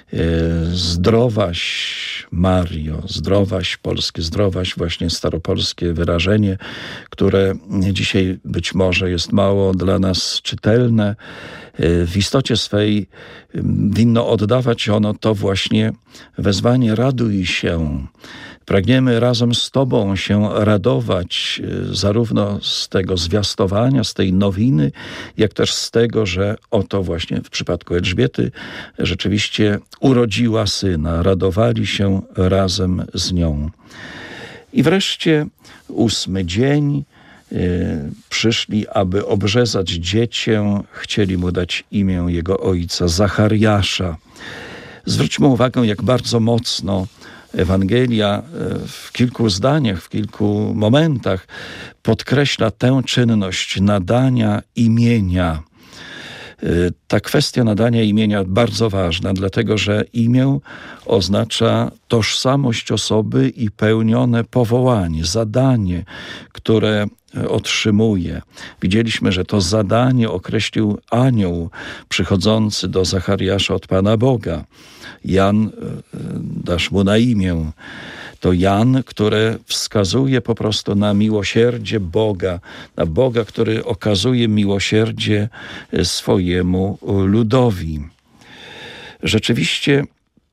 zdrowaś Mario, zdrowaś polskie, zdrowaś właśnie staropolskie wyrażenie, które dzisiaj być może jest mało dla nas czytelne. W istocie swej winno oddawać ono to właśnie wezwanie raduj się. Pragniemy razem z Tobą się radować zarówno z tego zwiastowania, z tej nowiny, jak też z tego, że oto właśnie w przypadku Elżbiety rzeczywiście urodziła syna. Radowali się razem z nią. I wreszcie 8 dzień. Przyszli, aby obrzezać dziecię. Chcieli mu dać imię jego ojca Zachariasza. Zwróćmy uwagę, jak bardzo mocno Ewangelia w kilku zdaniach, w kilku momentach podkreśla tę czynność nadania imienia. Ta kwestia nadania imienia bardzo ważna, dlatego że imię oznacza tożsamość osoby i pełnione powołanie, zadanie, które otrzymuje. Widzieliśmy, że to zadanie określił anioł przychodzący do Zachariasza od Pana Boga. Jan, dasz mu na imię. To Jan, które wskazuje po prostu na miłosierdzie Boga, na Boga, który okazuje miłosierdzie swojemu ludowi. Rzeczywiście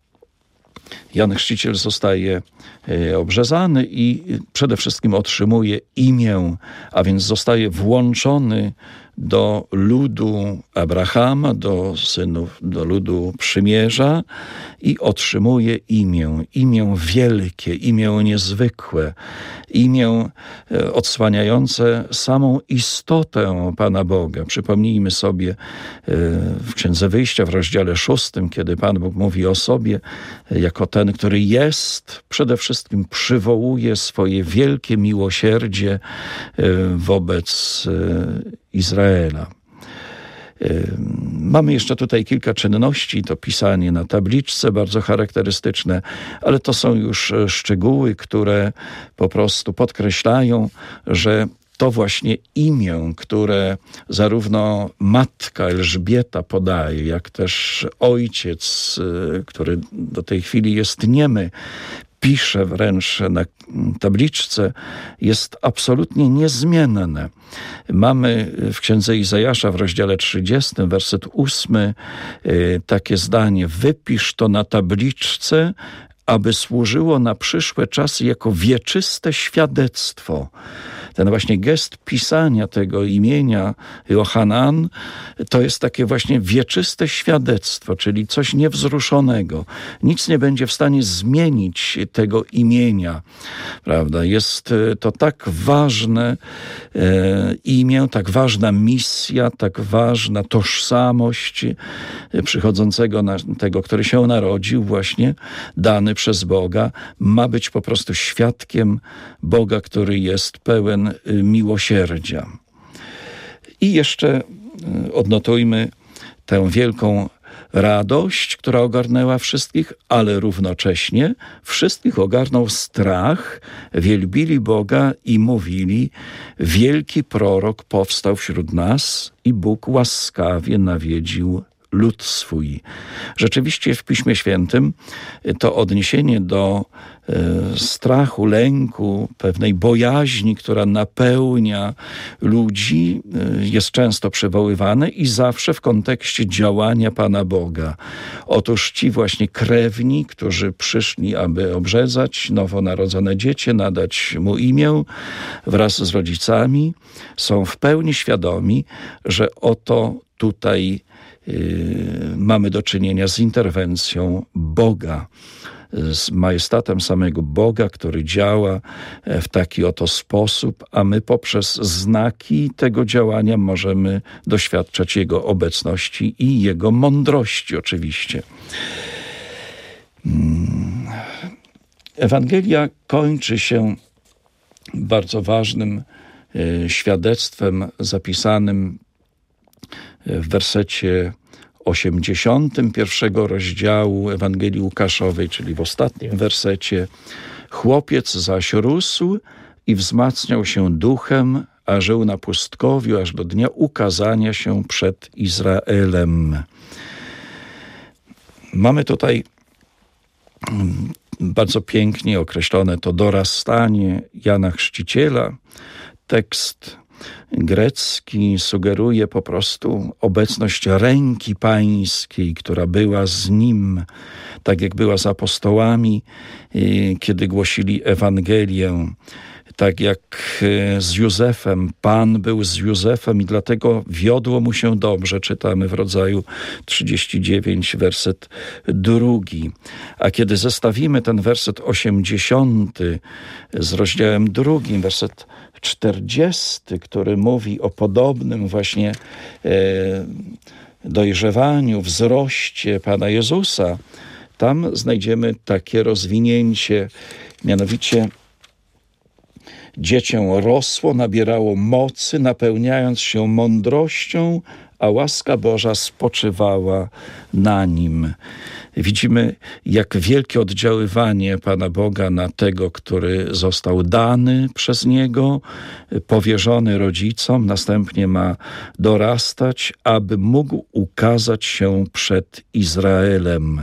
Jan Chrzciciel zostaje obrzezany i przede wszystkim otrzymuje imię, a więc zostaje włączony do ludu Abrahama, do ludu przymierza i otrzymuje imię wielkie, imię niezwykłe, imię odsłaniające samą istotę Pana Boga. Przypomnijmy sobie w Księdze Wyjścia w rozdziale 6, kiedy Pan Bóg mówi o sobie jako ten, który jest, przede wszystkim przywołuje swoje wielkie miłosierdzie wobec Izraela. Mamy jeszcze tutaj kilka czynności, to pisanie na tabliczce bardzo charakterystyczne, ale to są już szczegóły, które po prostu podkreślają, że to właśnie imię, które zarówno matka Elżbieta podaje, jak też ojciec, który do tej chwili jest niemy, pisze wręcz na tabliczce, jest absolutnie niezmienne. Mamy w Księdze Izajasza w rozdziale 30, werset 8, takie zdanie: wypisz to na tabliczce, aby służyło na przyszłe czasy jako wieczyste świadectwo. Ten właśnie gest pisania tego imienia Johanan to jest takie właśnie wieczyste świadectwo, czyli coś niewzruszonego. Nic nie będzie w stanie zmienić tego imienia, prawda? Jest to tak ważne imię, tak ważna misja, tak ważna tożsamość przychodzącego, tego, który się narodził właśnie, dany przez Boga, ma być po prostu świadkiem Boga, który jest pełen miłosierdzia. I jeszcze odnotujmy tę wielką radość, która ogarnęła wszystkich, ale równocześnie wszystkich ogarnął strach, wielbili Boga i mówili: wielki prorok powstał wśród nas i Bóg łaskawie nawiedził lud swój. Rzeczywiście w Piśmie Świętym to odniesienie do strachu, lęku, pewnej bojaźni, która napełnia ludzi, jest często przywoływane i zawsze w kontekście działania Pana Boga. Otóż ci właśnie krewni, którzy przyszli, aby obrzezać nowonarodzone dziecię, nadać mu imię wraz z rodzicami, są w pełni świadomi, że oto tutaj mamy do czynienia z interwencją Boga, z majestatem samego Boga, który działa w taki oto sposób, a my poprzez znaki tego działania możemy doświadczać Jego obecności i Jego mądrości oczywiście. Ewangelia kończy się bardzo ważnym świadectwem zapisanym w wersecie 81 rozdziału Ewangelii Łukaszowej, czyli w ostatnim wersecie. Chłopiec zaś rósł i wzmacniał się duchem, a żył na pustkowiu aż do dnia ukazania się przed Izraelem. Mamy tutaj bardzo pięknie określone to dorastanie Jana Chrzciciela. Tekst grecki sugeruje po prostu obecność ręki pańskiej, która była z nim, tak jak była z apostołami, kiedy głosili Ewangelię. Tak jak z Józefem, Pan był z Józefem i dlatego wiodło mu się dobrze, czytamy w rodzaju 39, werset 2. A kiedy zestawimy ten werset 80 z rozdziałem 2, werset 40, który mówi o podobnym właśnie dojrzewaniu, wzroście Pana Jezusa, tam znajdziemy takie rozwinięcie, mianowicie dziecię rosło, nabierało mocy, napełniając się mądrością, a łaska Boża spoczywała na nim. Widzimy, jak wielkie oddziaływanie Pana Boga na tego, który został dany przez Niego, powierzony rodzicom, następnie ma dorastać, aby mógł ukazać się przed Izraelem.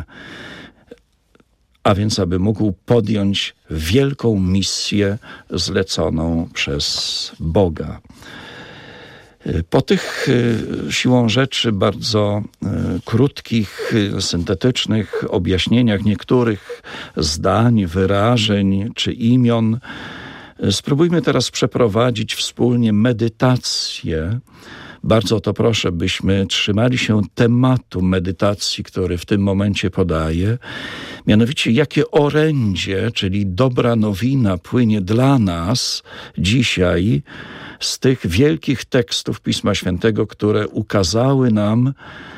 A więc aby mógł podjąć wielką misję zleconą przez Boga. Po tych siłą rzeczy bardzo krótkich, syntetycznych objaśnieniach niektórych zdań, wyrażeń czy imion, spróbujmy teraz przeprowadzić wspólnie medytację. Bardzo o to proszę, byśmy trzymali się tematu medytacji, który w tym momencie podaję. Mianowicie, jakie orędzie, czyli dobra nowina płynie dla nas dzisiaj z tych wielkich tekstów Pisma Świętego, które ukazały nam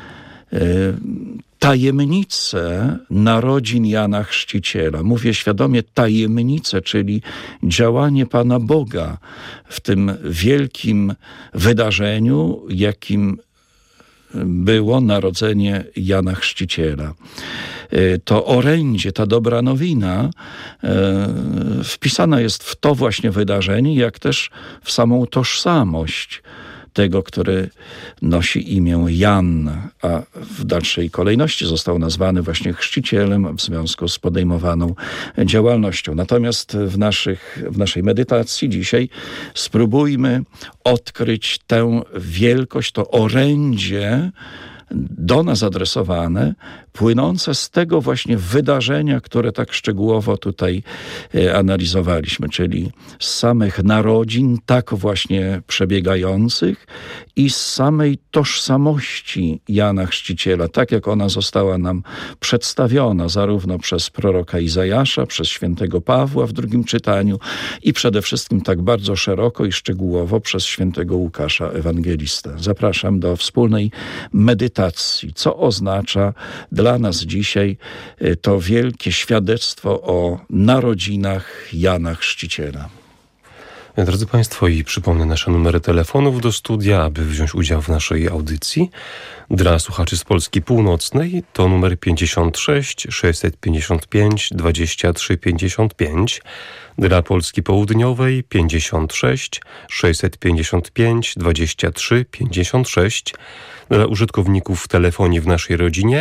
tajemnicę narodzin Jana Chrzciciela. Mówię świadomie tajemnicę, czyli działanie Pana Boga w tym wielkim wydarzeniu, jakim było narodzenie Jana Chrzciciela. To orędzie, ta dobra nowina wpisana jest w to właśnie wydarzenie, jak też w samą tożsamość tego, który nosi imię Jan, a w dalszej kolejności został nazwany właśnie chrzcicielem w związku z podejmowaną działalnością. Natomiast w naszej medytacji dzisiaj spróbujmy odkryć tę wielkość, to orędzie do nas adresowane, płynące z tego właśnie wydarzenia, które tak szczegółowo tutaj analizowaliśmy, czyli z samych narodzin tak właśnie przebiegających i z samej tożsamości Jana Chrzciciela, tak jak ona została nam przedstawiona zarówno przez proroka Izajasza, przez świętego Pawła w drugim czytaniu i przede wszystkim tak bardzo szeroko i szczegółowo przez świętego Łukasza Ewangelistę. Zapraszam do wspólnej medytacji, co oznacza dla nas dzisiaj to wielkie świadectwo o narodzinach Jana Chrzciciela. Drodzy Państwo, i przypomnę nasze numery telefonów do studia, aby wziąć udział w naszej audycji. Dla słuchaczy z Polski Północnej to numer 56 655 23 55. Dla Polski Południowej 56 655 23 56. Dla użytkowników w telefonii w naszej rodzinie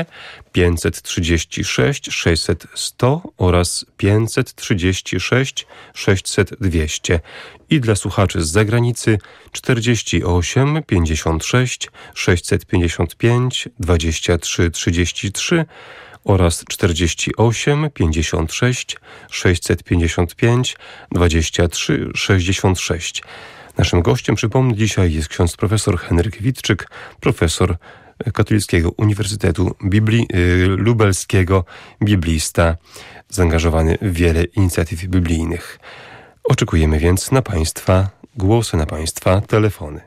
536 600 100 oraz 536 600 200. I dla słuchaczy z zagranicy 48 56 655 23 33 oraz 48 56 655 23 66. Naszym gościem, przypomnę, dzisiaj jest ksiądz profesor Henryk Witczyk, profesor Katolickiego Uniwersytetu Lubelskiego, biblista, zaangażowany w wiele inicjatyw biblijnych. Oczekujemy więc na Państwa głosy, na Państwa telefony.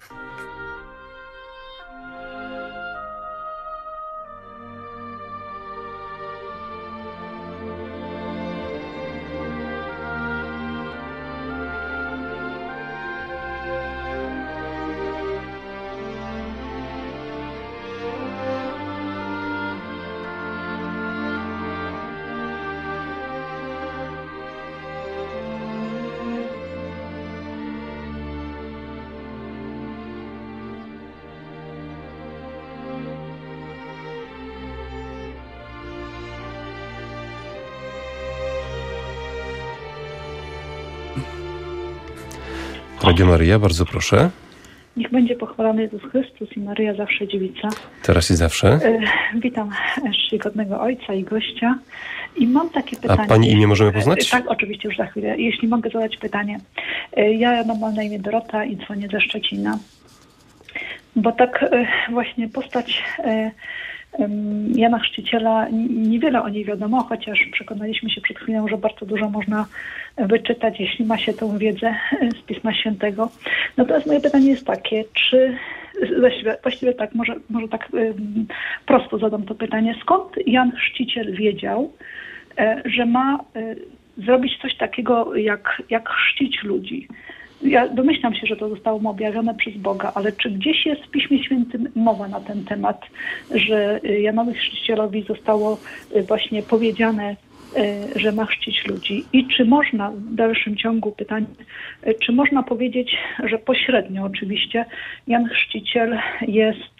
Radio Maryja, bardzo proszę. Niech będzie pochwalony Jezus Chrystus i Maryja zawsze dziewica. Teraz i zawsze. Witam czcigodnego ojca i gościa. I mam takie pytanie. A pani imię możemy poznać? Tak, oczywiście, już za chwilę. Jeśli mogę zadać pytanie. Ja mam na imię Dorota i dzwonię ze Szczecina. Bo tak właśnie postać Jana Chrzciciela, niewiele o niej wiadomo, chociaż przekonaliśmy się przed chwilą, że bardzo dużo można wyczytać, jeśli ma się tą wiedzę z Pisma Świętego. Natomiast moje pytanie jest takie, czy właściwie tak, może tak prosto zadam to pytanie. Skąd Jan Chrzciciel wiedział, że ma zrobić coś takiego, jak chrzcić ludzi? Ja domyślam się, że to zostało mu objawione przez Boga, ale czy gdzieś jest w Piśmie Świętym mowa na ten temat, że Janowi Chrzcicielowi zostało właśnie powiedziane, że ma chrzcić ludzi? I czy można, w dalszym ciągu pytanie, czy można powiedzieć, że pośrednio oczywiście Jan Chrzciciel jest,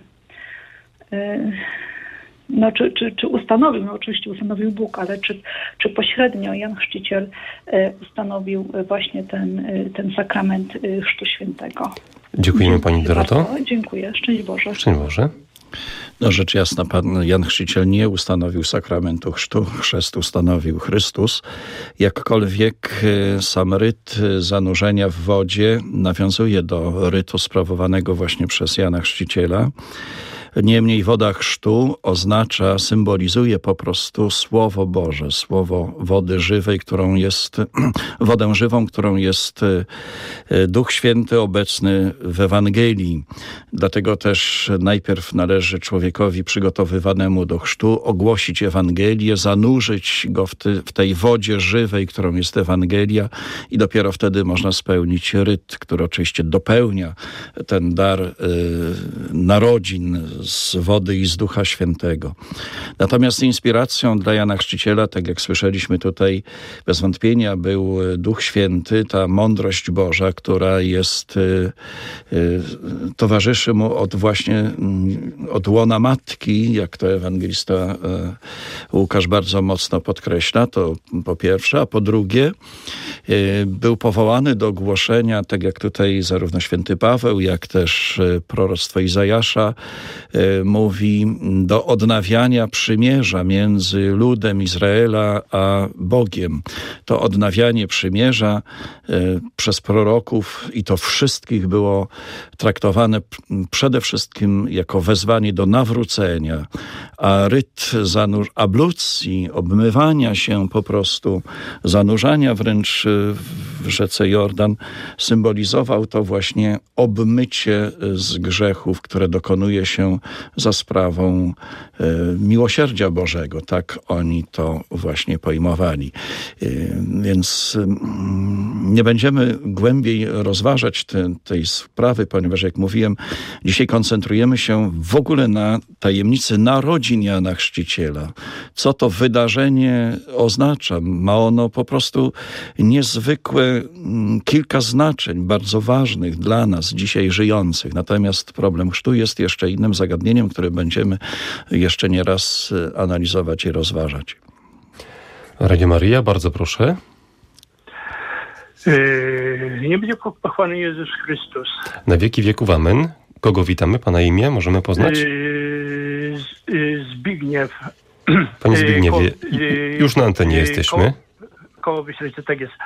czy ustanowił, oczywiście ustanowił Bóg, ale czy pośrednio Jan Chrzciciel ustanowił właśnie ten sakrament Chrztu Świętego? Dziękujemy Pani Doroto. Bardzo. Dziękuję. Szczęść Boże. Szczęść Boże. No rzecz jasna, Pan Jan Chrzciciel nie ustanowił sakramentu chrztu. Chrzest ustanowił Chrystus. Jakkolwiek sam ryt zanurzenia w wodzie nawiązuje do rytu sprawowanego właśnie przez Jana Chrzciciela. Niemniej woda chrztu symbolizuje po prostu Słowo Boże, Słowo wody żywej, wodę żywą, którą jest Duch Święty obecny w Ewangelii. Dlatego też najpierw należy człowiekowi przygotowywanemu do chrztu ogłosić Ewangelię, zanurzyć go w tej wodzie żywej, którą jest Ewangelia, i dopiero wtedy można spełnić ryt, który oczywiście dopełnia ten dar narodzin z wody i z Ducha Świętego. Natomiast inspiracją dla Jana Chrzciciela, tak jak słyszeliśmy tutaj, bez wątpienia był Duch Święty, ta mądrość Boża, która towarzyszy mu od łona matki, jak to ewangelista Łukasz bardzo mocno podkreśla, to po pierwsze, a po drugie był powołany do głoszenia, tak jak tutaj zarówno święty Paweł, jak też proroctwo Izajasza mówi, do odnawiania przymierza między ludem Izraela a Bogiem. To odnawianie przymierza przez proroków, i to wszystkich, było traktowane przede wszystkim jako wezwanie do nawrócenia, a ryt ablucji, obmywania się po prostu, zanurzania wręcz w rzece Jordan, symbolizował to właśnie obmycie z grzechów, które dokonuje się za sprawą miłosierdzia Bożego. Tak oni to właśnie pojmowali. Więc nie będziemy głębiej rozważać tej sprawy, ponieważ, jak mówiłem, dzisiaj koncentrujemy się w ogóle na tajemnicy narodzin Jana Chrzciciela. Co to wydarzenie oznacza? Ma ono po prostu niezwykłe kilka znaczeń, bardzo ważnych dla nas dzisiaj żyjących. Natomiast problem chrztu jest jeszcze innym zagadnieniem, które będziemy jeszcze nie raz analizować i rozważać. Radio Maryja, bardzo proszę. Nie będzie pochwalony Jezus Chrystus. Na wieki wieków amen. Kogo witamy? Pana imię możemy poznać? Zbigniew. Panie Zbigniewie, już na antenie jesteśmy. Koło Wyślejce, tak jest.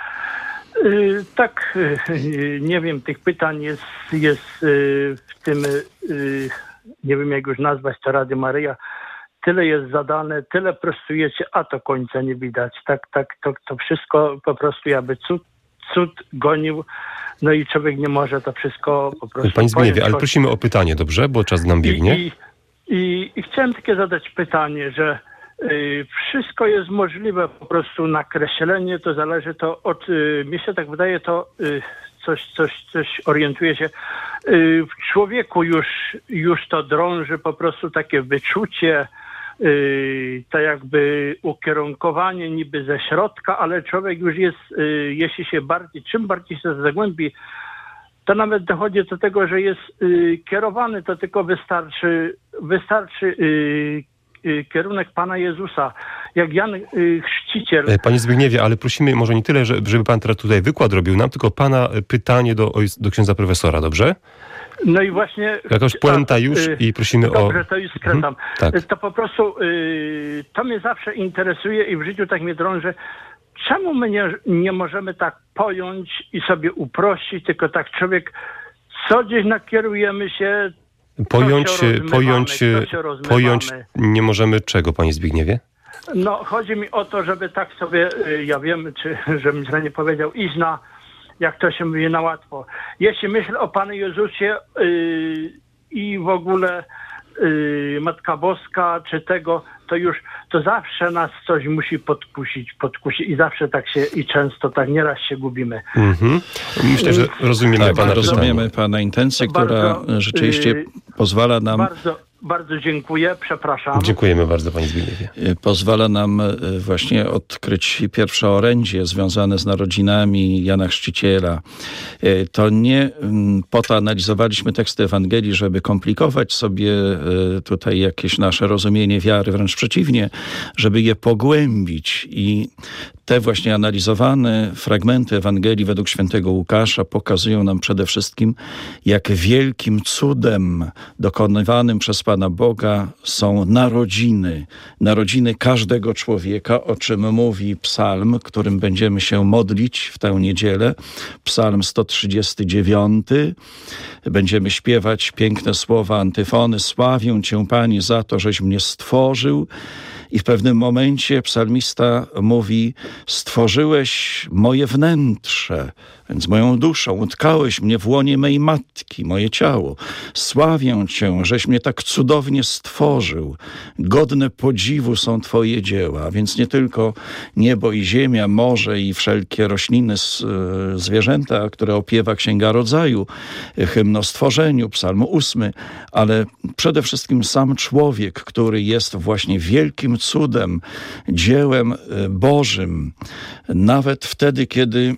Nie wiem, tych pytań jest w tym nie wiem jak już nazwać to Radio Maryja, tyle jest zadane, tyle prostujecie, a to końca nie widać. To wszystko po prostu jakby cud gonił, no i człowiek nie może to wszystko po prostu... Panie Zbigniewie, ale prosimy o pytanie, dobrze? Bo czas nam biegnie. I chciałem takie zadać pytanie, że wszystko jest możliwe, po prostu nakreślenie, to zależy to od... mi się tak wydaje, to coś orientuje się. W człowieku już to drąży po prostu takie wyczucie, to jakby ukierunkowanie niby ze środka, ale człowiek już jest, jeśli się czym bardziej się zagłębi, to nawet dochodzi do tego, że jest kierowany, to tylko wystarczy kierunek Pana Jezusa. Jak Jan Chrzciciel... Panie Zbigniewie, ale prosimy może nie tyle, żeby pan teraz tutaj wykład robił nam, tylko pana pytanie do księdza profesora, dobrze? No i właśnie... Jakaś puenta już i prosimy dobrze, o... Dobrze, to już skręcam. Tak. To po prostu to mnie zawsze interesuje i w życiu tak mnie drąży. Czemu my nie możemy tak pojąć i sobie uprościć, tylko tak człowiek co gdzieś nakierujemy się, pojąć nie możemy czego, panie Zbigniewie? No, chodzi mi o to, żeby tak sobie, ja wiem, żebym źle nie powiedział, iść na, jak to się mówi, na łatwo. Jeśli myślę o Panu Jezusie i w ogóle Matka Boska, czy tego, to zawsze nas coś musi podkusić i zawsze tak się, i często tak nieraz się gubimy. Myślę, że rozumiemy pana rozumiemy pana intencję, która rzeczywiście pozwala nam... Bardzo dziękuję, przepraszam. Dziękujemy bardzo, panie Zbigniewie. Pozwala nam właśnie odkryć pierwsze orędzie związane z narodzinami Jana Chrzciciela. To nie po to analizowaliśmy teksty Ewangelii, żeby komplikować sobie tutaj jakieś nasze rozumienie wiary, wręcz przeciwnie, żeby je pogłębić. I te właśnie analizowane fragmenty Ewangelii według świętego Łukasza pokazują nam przede wszystkim, jak wielkim cudem dokonywanym przez Pana Boga są narodziny każdego człowieka, o czym mówi psalm, którym będziemy się modlić w tę niedzielę, psalm 139. Będziemy śpiewać piękne słowa antyfony: sławię Cię, Panie, za to, żeś mnie stworzył. I w pewnym momencie psalmista mówi: stworzyłeś moje wnętrze, więc moją duszą, utkałeś mnie w łonie mej matki, moje ciało. Sławię Cię, żeś mnie tak cudownie stworzył. Godne podziwu są Twoje dzieła. A więc nie tylko niebo i ziemia, morze i wszelkie rośliny, zwierzęta, które opiewa Księga Rodzaju, hymn o stworzeniu, psalm 8, ale przede wszystkim sam człowiek, który jest właśnie wielkim cudem, dziełem Bożym. Nawet wtedy, kiedy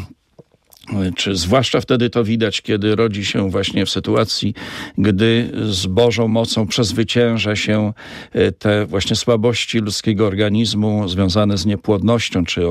czy zwłaszcza wtedy to widać, kiedy rodzi się właśnie w sytuacji, gdy z Bożą mocą przezwycięża się te właśnie słabości ludzkiego organizmu związane z niepłodnością, czy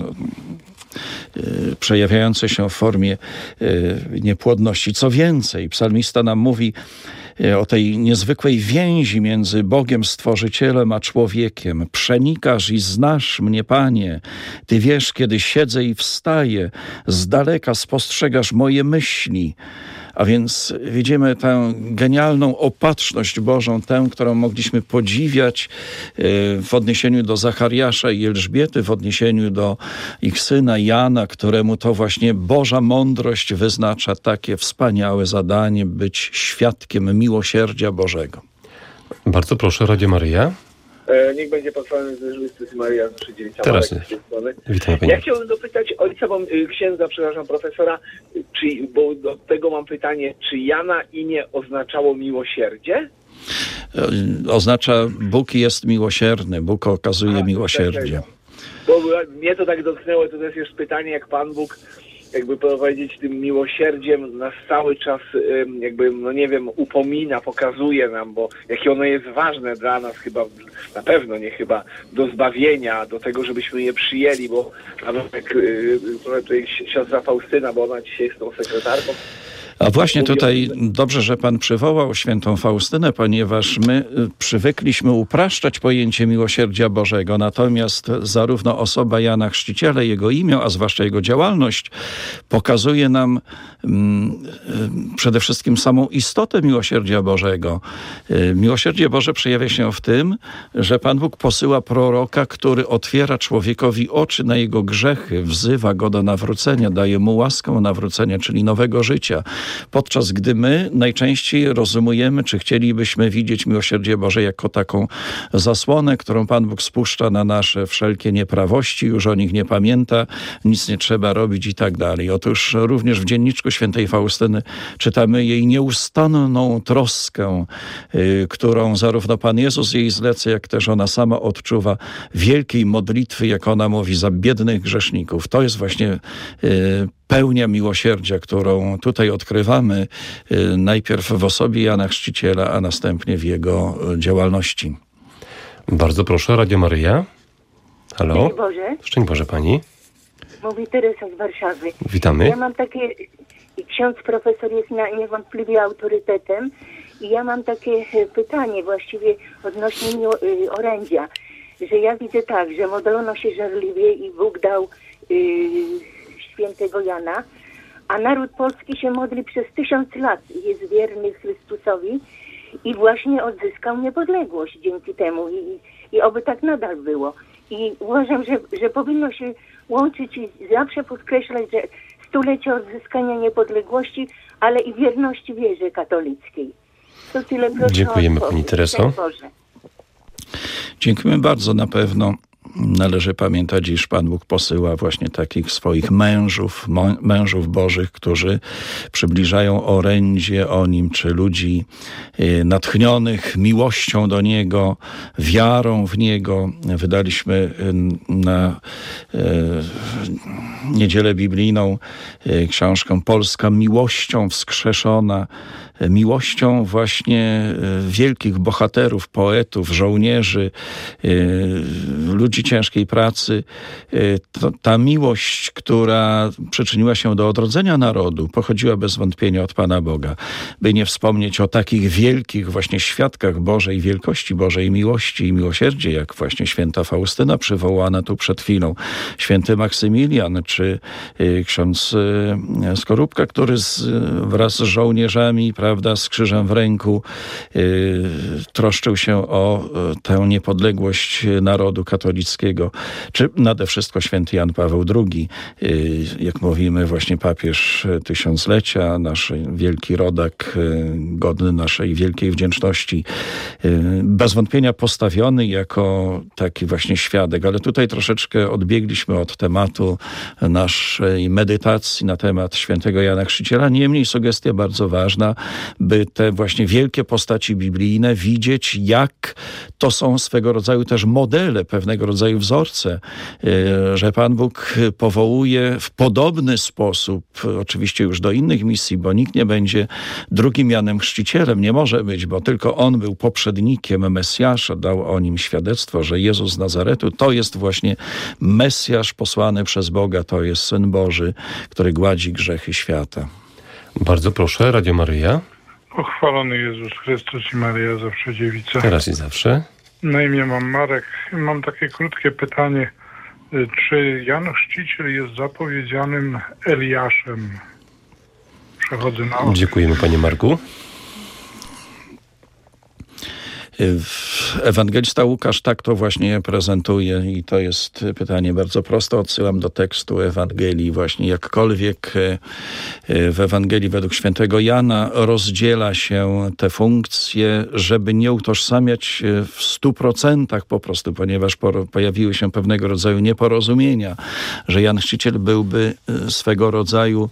przejawiające się w formie niepłodności. Co więcej, psalmista nam mówi o tej niezwykłej więzi między Bogiem Stworzycielem a człowiekiem. Przenikasz i znasz mnie, Panie. Ty wiesz, kiedy siedzę i wstaję. Z daleka spostrzegasz moje myśli. A więc widzimy tę genialną opatrzność Bożą, tę, którą mogliśmy podziwiać w odniesieniu do Zachariasza i Elżbiety, w odniesieniu do ich syna Jana, któremu to właśnie Boża mądrość wyznacza takie wspaniałe zadanie, być świadkiem miłosierdzia Bożego. Bardzo proszę, Radio Maryja. Niech będzie pochwalony Chrystus i Maryja z 9. Teraz witam, panie. Ja chciałbym dopytać księdza, profesora, bo do tego mam pytanie, czy Jana imię oznaczało miłosierdzie? Oznacza, Bóg jest miłosierny, Bóg okazuje miłosierdzie. Bo mnie to tak dotknęło, to też jest pytanie, jak Pan Bóg, jakby powiedzieć, tym miłosierdziem nas cały czas jakby, no nie wiem, upomina, pokazuje nam, bo jakie ono jest ważne dla nas chyba, na pewno nie chyba, do zbawienia, do tego, żebyśmy je przyjęli, bo nawet jak tutaj siostra Faustyna, bo ona dzisiaj jest tą sekretarką, A właśnie tutaj dobrze, że pan przywołał świętą Faustynę, ponieważ my przywykliśmy upraszczać pojęcie miłosierdzia Bożego, natomiast zarówno osoba Jana Chrzciciela, jego imię, a zwłaszcza jego działalność pokazuje nam przede wszystkim samą istotę miłosierdzia Bożego. Miłosierdzie Boże przejawia się w tym, że Pan Bóg posyła proroka, który otwiera człowiekowi oczy na jego grzechy, wzywa go do nawrócenia, daje mu łaskę nawrócenia, czyli nowego życia. Podczas gdy my najczęściej rozumujemy, czy chcielibyśmy widzieć miłosierdzie Boże jako taką zasłonę, którą Pan Bóg spuszcza na nasze wszelkie nieprawości, już o nich nie pamięta, nic nie trzeba robić i tak dalej. Otóż również w dzienniczku świętej Faustyny czytamy jej nieustanną troskę, którą zarówno Pan Jezus jej zleca, jak też ona sama odczuwa, wielkiej modlitwy, jak ona mówi, za biednych grzeszników. To jest właśnie pełnia miłosierdzia, którą tutaj odkrywamy najpierw w osobie Jana Chrzciciela, a następnie w jego działalności. Bardzo proszę, Radio Maryja. Halo. Szczęść Boże. Szczęść Boże pani. Mówi Teresa z Warszawy. Witamy. Ja mam takie... Ksiądz profesor jest niewątpliwie autorytetem i ja mam takie pytanie właściwie odnośnie orędzia, że ja widzę tak, że modlono się żarliwie i Bóg dał świętego Jana, a naród polski się modli przez 1000 lat i jest wierny Chrystusowi i właśnie odzyskał niepodległość dzięki temu i oby tak nadal było. I uważam, że powinno się łączyć i zawsze podkreślać, że stulecie odzyskania niepodległości, ale i wierności wierze katolickiej. To tyle, proszę. Dziękujemy pani Tereso. Dziękujemy bardzo. Na należy pamiętać, iż Pan Bóg posyła właśnie takich swoich mężów bożych, którzy przybliżają orędzie o Nim, czy ludzi natchnionych miłością do Niego, wiarą w Niego. Wydaliśmy na Niedzielę Biblijną książkę Polska miłością wskrzeszona, miłością właśnie wielkich bohaterów, poetów, żołnierzy, ludzi ciężkiej pracy. Ta miłość, która przyczyniła się do odrodzenia narodu, pochodziła bez wątpienia od Pana Boga. By nie wspomnieć o takich wielkich właśnie świadkach Bożej wielkości, Bożej miłości i miłosierdzia, jak właśnie święta Faustyna przywołana tu przed chwilą, święty Maksymilian, czy ksiądz Skorupka, który wraz z żołnierzami, prawda, z krzyżem w ręku troszczył się o tę niepodległość narodu katolickiego, czy nade wszystko święty Jan Paweł II, jak mówimy, właśnie papież tysiąclecia, nasz wielki rodak, godny naszej wielkiej wdzięczności, bez wątpienia postawiony jako taki właśnie świadek, ale tutaj troszeczkę odbiegliśmy od tematu naszej medytacji na temat świętego Jana Chrzciciela. Niemniej sugestia bardzo ważna, by te właśnie wielkie postaci biblijne widzieć, jak to są swego rodzaju też modele, pewnego rodzaju wzorce, że Pan Bóg powołuje w podobny sposób, oczywiście już do innych misji, bo nikt nie będzie drugim Janem Chrzcicielem, nie może być, bo tylko on był poprzednikiem Mesjasza, dał o nim świadectwo, że Jezus z Nazaretu to jest właśnie Mesjasz posłany przez Boga, to jest Syn Boży, który gładzi grzechy świata. Bardzo proszę, Radio Maryja. Pochwalony Jezus Chrystus i Maryja zawsze dziewica. Teraz i zawsze. Na imię mam Marek. Mam takie krótkie pytanie. Czy Jan Chrzciciel jest zapowiedzianym Eliaszem? Przechodzę na ostro. Dziękujemy panie Marku. Ewangelista Łukasz tak to właśnie prezentuje i to jest pytanie bardzo proste. Odsyłam do tekstu Ewangelii właśnie. Jakkolwiek w Ewangelii według świętego Jana rozdziela się te funkcje, żeby nie utożsamiać w 100% po prostu, ponieważ pojawiły się pewnego rodzaju nieporozumienia, że Jan Chrzciciel byłby swego rodzaju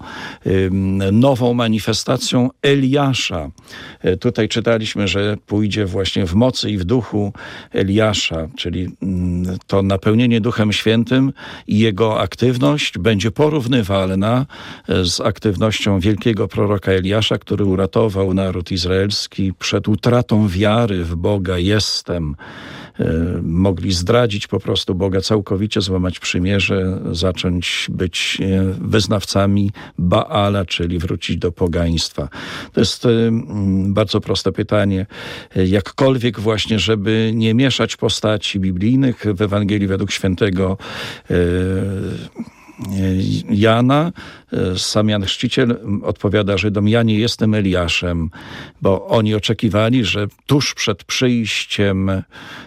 nową manifestacją Eliasza. Tutaj czytaliśmy, że pójdzie właśnie w w mocy i w duchu Eliasza, czyli to napełnienie Duchem Świętym i jego aktywność będzie porównywalna z aktywnością wielkiego proroka Eliasza, który uratował naród izraelski przed utratą wiary w Boga. Jestem. Mogli zdradzić po prostu Boga całkowicie, złamać przymierze, zacząć być wyznawcami Baala, czyli wrócić do pogaństwa. To jest bardzo proste pytanie. Jakkolwiek właśnie, żeby nie mieszać postaci biblijnych w Ewangelii według świętego Jana, sam Jan Chrzciciel odpowiada Żydom: ja nie jestem Eliaszem, bo oni oczekiwali, że tuż przed przyjściem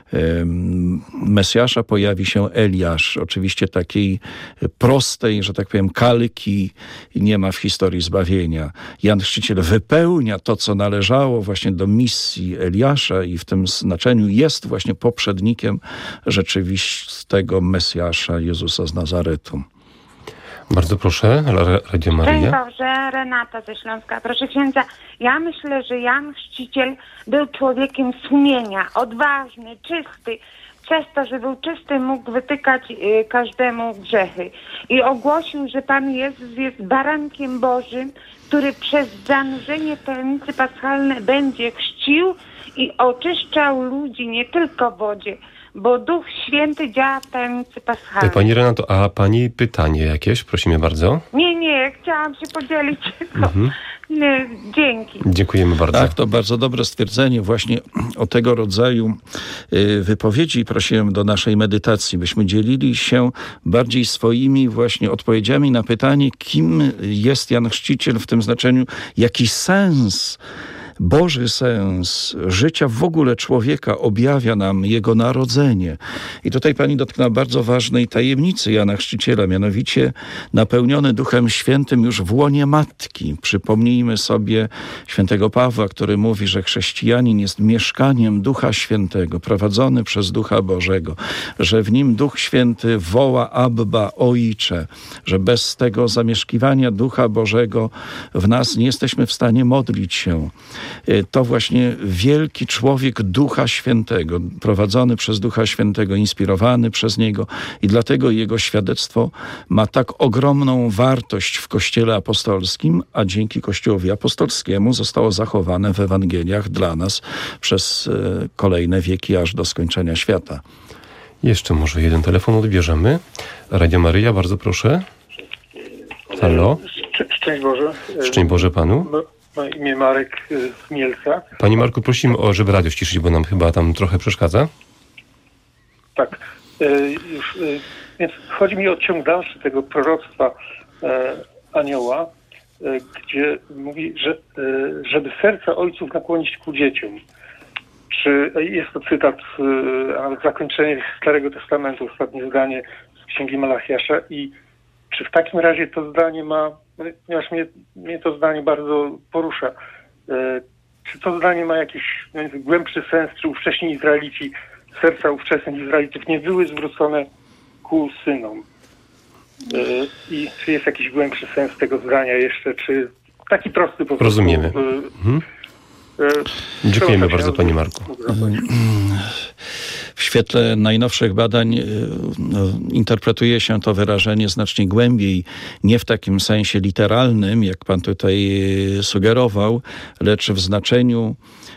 Mesjasza pojawi się Eliasz. Oczywiście takiej prostej, że tak powiem, kalki nie ma w historii zbawienia. Jan Chrzciciel wypełnia to, co należało właśnie do misji Eliasza i w tym znaczeniu jest właśnie poprzednikiem rzeczywistego Mesjasza Jezusa z Nazaretu. Bardzo proszę, Radio Maryja. Dzień Boże, Renata ze Śląska. Proszę księdza, ja myślę, że Jan Chrzciciel był człowiekiem sumienia, odważny, czysty. Przez to, że był czysty, mógł wytykać każdemu grzechy. I ogłosił, że Pan Jezus jest barankiem Bożym, który przez zanurzenie tajemnicy paschalnej będzie chrzcił i oczyszczał ludzi nie tylko w wodzie, bo Duch Święty działa w tajemnicy paschalnej. Pani Renato, a pani pytanie jakieś? Prosimy bardzo. Nie, chciałam się podzielić tylko. Dzięki. Dziękujemy bardzo. Tak, to bardzo dobre stwierdzenie. Właśnie o tego rodzaju wypowiedzi prosiłem do naszej medytacji, byśmy dzielili się bardziej swoimi właśnie odpowiedziami na pytanie, kim jest Jan Chrzciciel w tym znaczeniu, jaki sens, Boży sens życia w ogóle człowieka objawia nam jego narodzenie. I tutaj pani dotknęła bardzo ważnej tajemnicy Jana Chrzciciela, mianowicie napełniony Duchem Świętym już w łonie matki. Przypomnijmy sobie świętego Pawła, który mówi, że chrześcijanin jest mieszkaniem Ducha Świętego, prowadzony przez Ducha Bożego, że w nim Duch Święty woła Abba, Ojcze, że bez tego zamieszkiwania Ducha Bożego w nas nie jesteśmy w stanie modlić się. To właśnie wielki człowiek Ducha Świętego, prowadzony przez Ducha Świętego, inspirowany przez Niego i dlatego jego świadectwo ma tak ogromną wartość w Kościele Apostolskim, a dzięki Kościołowi Apostolskiemu zostało zachowane w Ewangeliach dla nas przez kolejne wieki, aż do skończenia świata. Jeszcze może jeden telefon odbierzemy. Radio Maryja, bardzo proszę. Halo. Szczęść Boże. Szczęść Boże panu. Na imię Marek z Mielca. Panie Marku, prosimy żeby radio ściszyć, bo nam chyba tam trochę przeszkadza. Tak. Więc chodzi mi o ciąg dalszy tego proroctwa anioła, gdzie mówi, że żeby serca ojców nakłonić ku dzieciom. Czy jest to cytat, zakończenie Starego Testamentu, ostatnie zdanie z Księgi Malachiasza, i czy w takim razie to zdanie ma, ponieważ mnie to zdanie bardzo porusza, czy to zdanie ma jakiś głębszy sens, czy ówcześni Izraelici, serca ówczesnych Izraelitów nie były zwrócone ku synom? I czy jest jakiś głębszy sens tego zdania jeszcze, czy taki prosty po prostu? Rozumiemy. Dziękujemy bardzo, panie Marku. W świetle najnowszych badań interpretuje się to wyrażenie znacznie głębiej, nie w takim sensie literalnym, jak pan tutaj sugerował, lecz w znaczeniu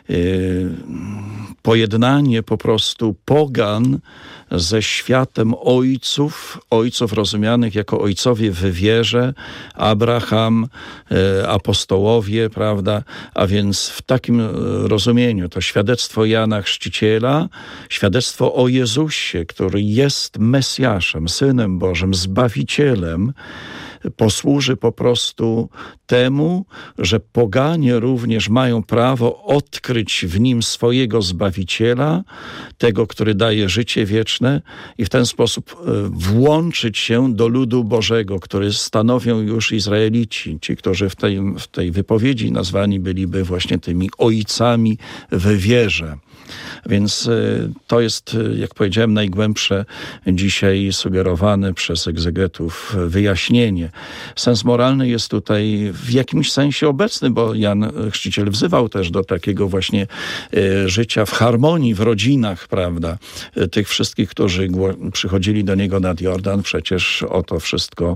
pojednanie po prostu pogan ze światem ojców rozumianych jako ojcowie w wierze, Abraham, apostołowie, prawda? A więc w takim rozumieniu to świadectwo Jana Chrzciciela, świadectwo o Jezusie, który jest Mesjaszem, Synem Bożym, Zbawicielem, posłuży po prostu temu, że poganie również mają prawo odkryć w nim swojego Zbawiciela, tego, który daje życie wieczne, i w ten sposób włączyć się do ludu Bożego, który stanowią już Izraelici, ci, którzy w tej wypowiedzi nazwani byliby właśnie tymi ojcami w wierze. Więc to jest, jak powiedziałem, najgłębsze dzisiaj sugerowane przez egzegetów wyjaśnienie. Sens moralny jest tutaj w jakimś sensie obecny, bo Jan Chrzciciel wzywał też do takiego właśnie życia w harmonii, w rodzinach, prawda? Tych wszystkich, którzy przychodzili do niego nad Jordan, przecież o to wszystko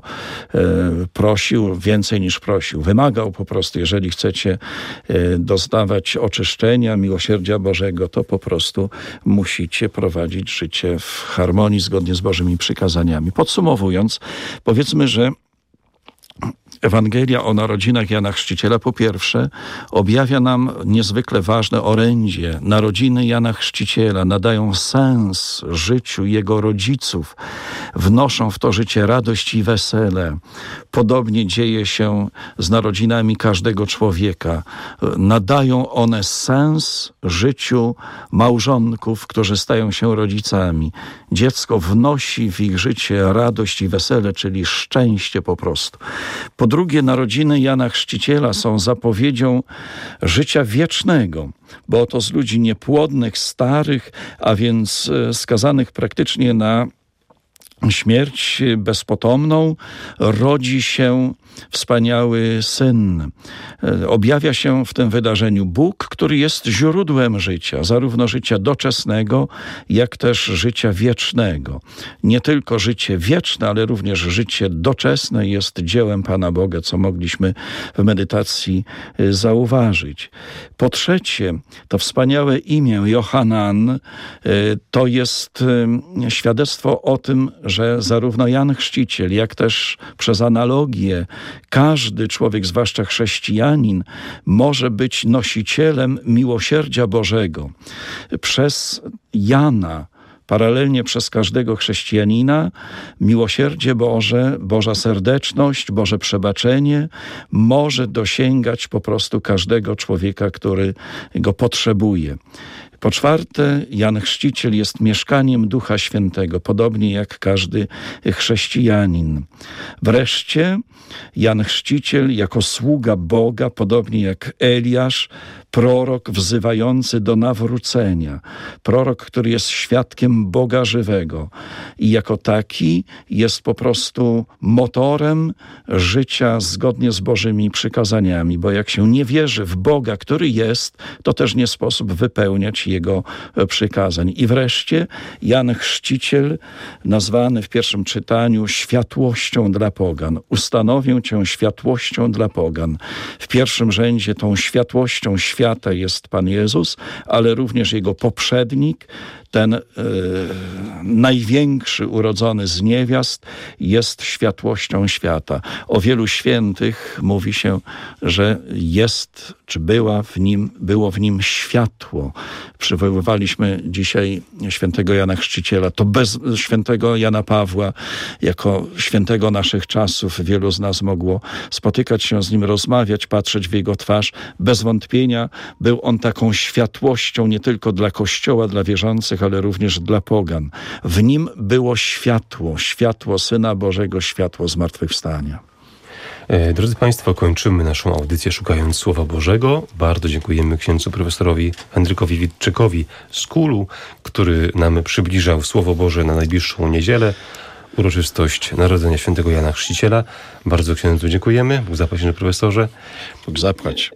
prosił, więcej niż prosił. Wymagał po prostu, jeżeli chcecie doznawać oczyszczenia, miłosierdzia Bożego, to po prostu musicie prowadzić życie w harmonii, zgodnie z Bożymi przykazaniami. Podsumowując, powiedzmy, że Ewangelia o narodzinach Jana Chrzciciela po pierwsze objawia nam niezwykle ważne orędzie. Narodziny Jana Chrzciciela nadają sens życiu jego rodziców, wnoszą w to życie radość i wesele. Podobnie dzieje się z narodzinami każdego człowieka. Nadają one sens życiu małżonków, którzy stają się rodzicami. Dziecko wnosi w ich życie radość i wesele, czyli szczęście po prostu. Po drugie, narodziny Jana Chrzciciela są zapowiedzią życia wiecznego, bo oto z ludzi niepłodnych, starych, a więc skazanych praktycznie na śmierć bezpotomną, rodzi się wspaniały Syn. Objawia się w tym wydarzeniu Bóg, który jest źródłem życia, zarówno życia doczesnego, jak też życia wiecznego. Nie tylko życie wieczne, ale również życie doczesne jest dziełem Pana Boga, co mogliśmy w medytacji zauważyć. Po trzecie, to wspaniałe imię Johanan to jest świadectwo o tym, że zarówno Jan Chrzciciel, jak też przez analogię każdy człowiek, zwłaszcza chrześcijanin, może być nosicielem miłosierdzia Bożego. Przez Jana, paralelnie przez każdego chrześcijanina, miłosierdzie Boże, Boża serdeczność, Boże przebaczenie może dosięgać po prostu każdego człowieka, który go potrzebuje. Po czwarte, Jan Chrzciciel jest mieszkaniem Ducha Świętego, podobnie jak każdy chrześcijanin. Wreszcie Jan Chrzciciel jako sługa Boga, podobnie jak Eliasz, prorok wzywający do nawrócenia. Prorok, który jest świadkiem Boga żywego i jako taki jest po prostu motorem życia zgodnie z Bożymi przykazaniami, bo jak się nie wierzy w Boga, który jest, to też nie sposób wypełniać Jego przykazań. I wreszcie Jan Chrzciciel, nazwany w pierwszym czytaniu światłością dla pogan. Ustanowię Cię światłością dla pogan. W pierwszym rzędzie tą światłością świata jest Pan Jezus, ale również Jego poprzednik, ten największy urodzony z niewiast, jest światłością świata. O wielu świętych mówi się, że jest, czy było w nim światło. Przywoływaliśmy dzisiaj świętego Jana Chrzciciela. To bez świętego Jana Pawła, jako świętego naszych czasów, wielu z nas mogło spotykać się z nim, rozmawiać, patrzeć w jego twarz. Bez wątpienia był on taką światłością nie tylko dla Kościoła, dla wierzących, ale również dla pogan. W nim było światło, światło Syna Bożego, światło zmartwychwstania. Drodzy Państwo, kończymy naszą audycję Szukając Słowa Bożego. Bardzo dziękujemy księdzu profesorowi Henrykowi Witczykowi z KUL-u, który nam przybliżał Słowo Boże na najbliższą niedzielę, uroczystość Narodzenia Świętego Jana Chrzciciela. Bardzo księdzu dziękujemy. Bóg zapłać, profesorze. Bóg zapłać.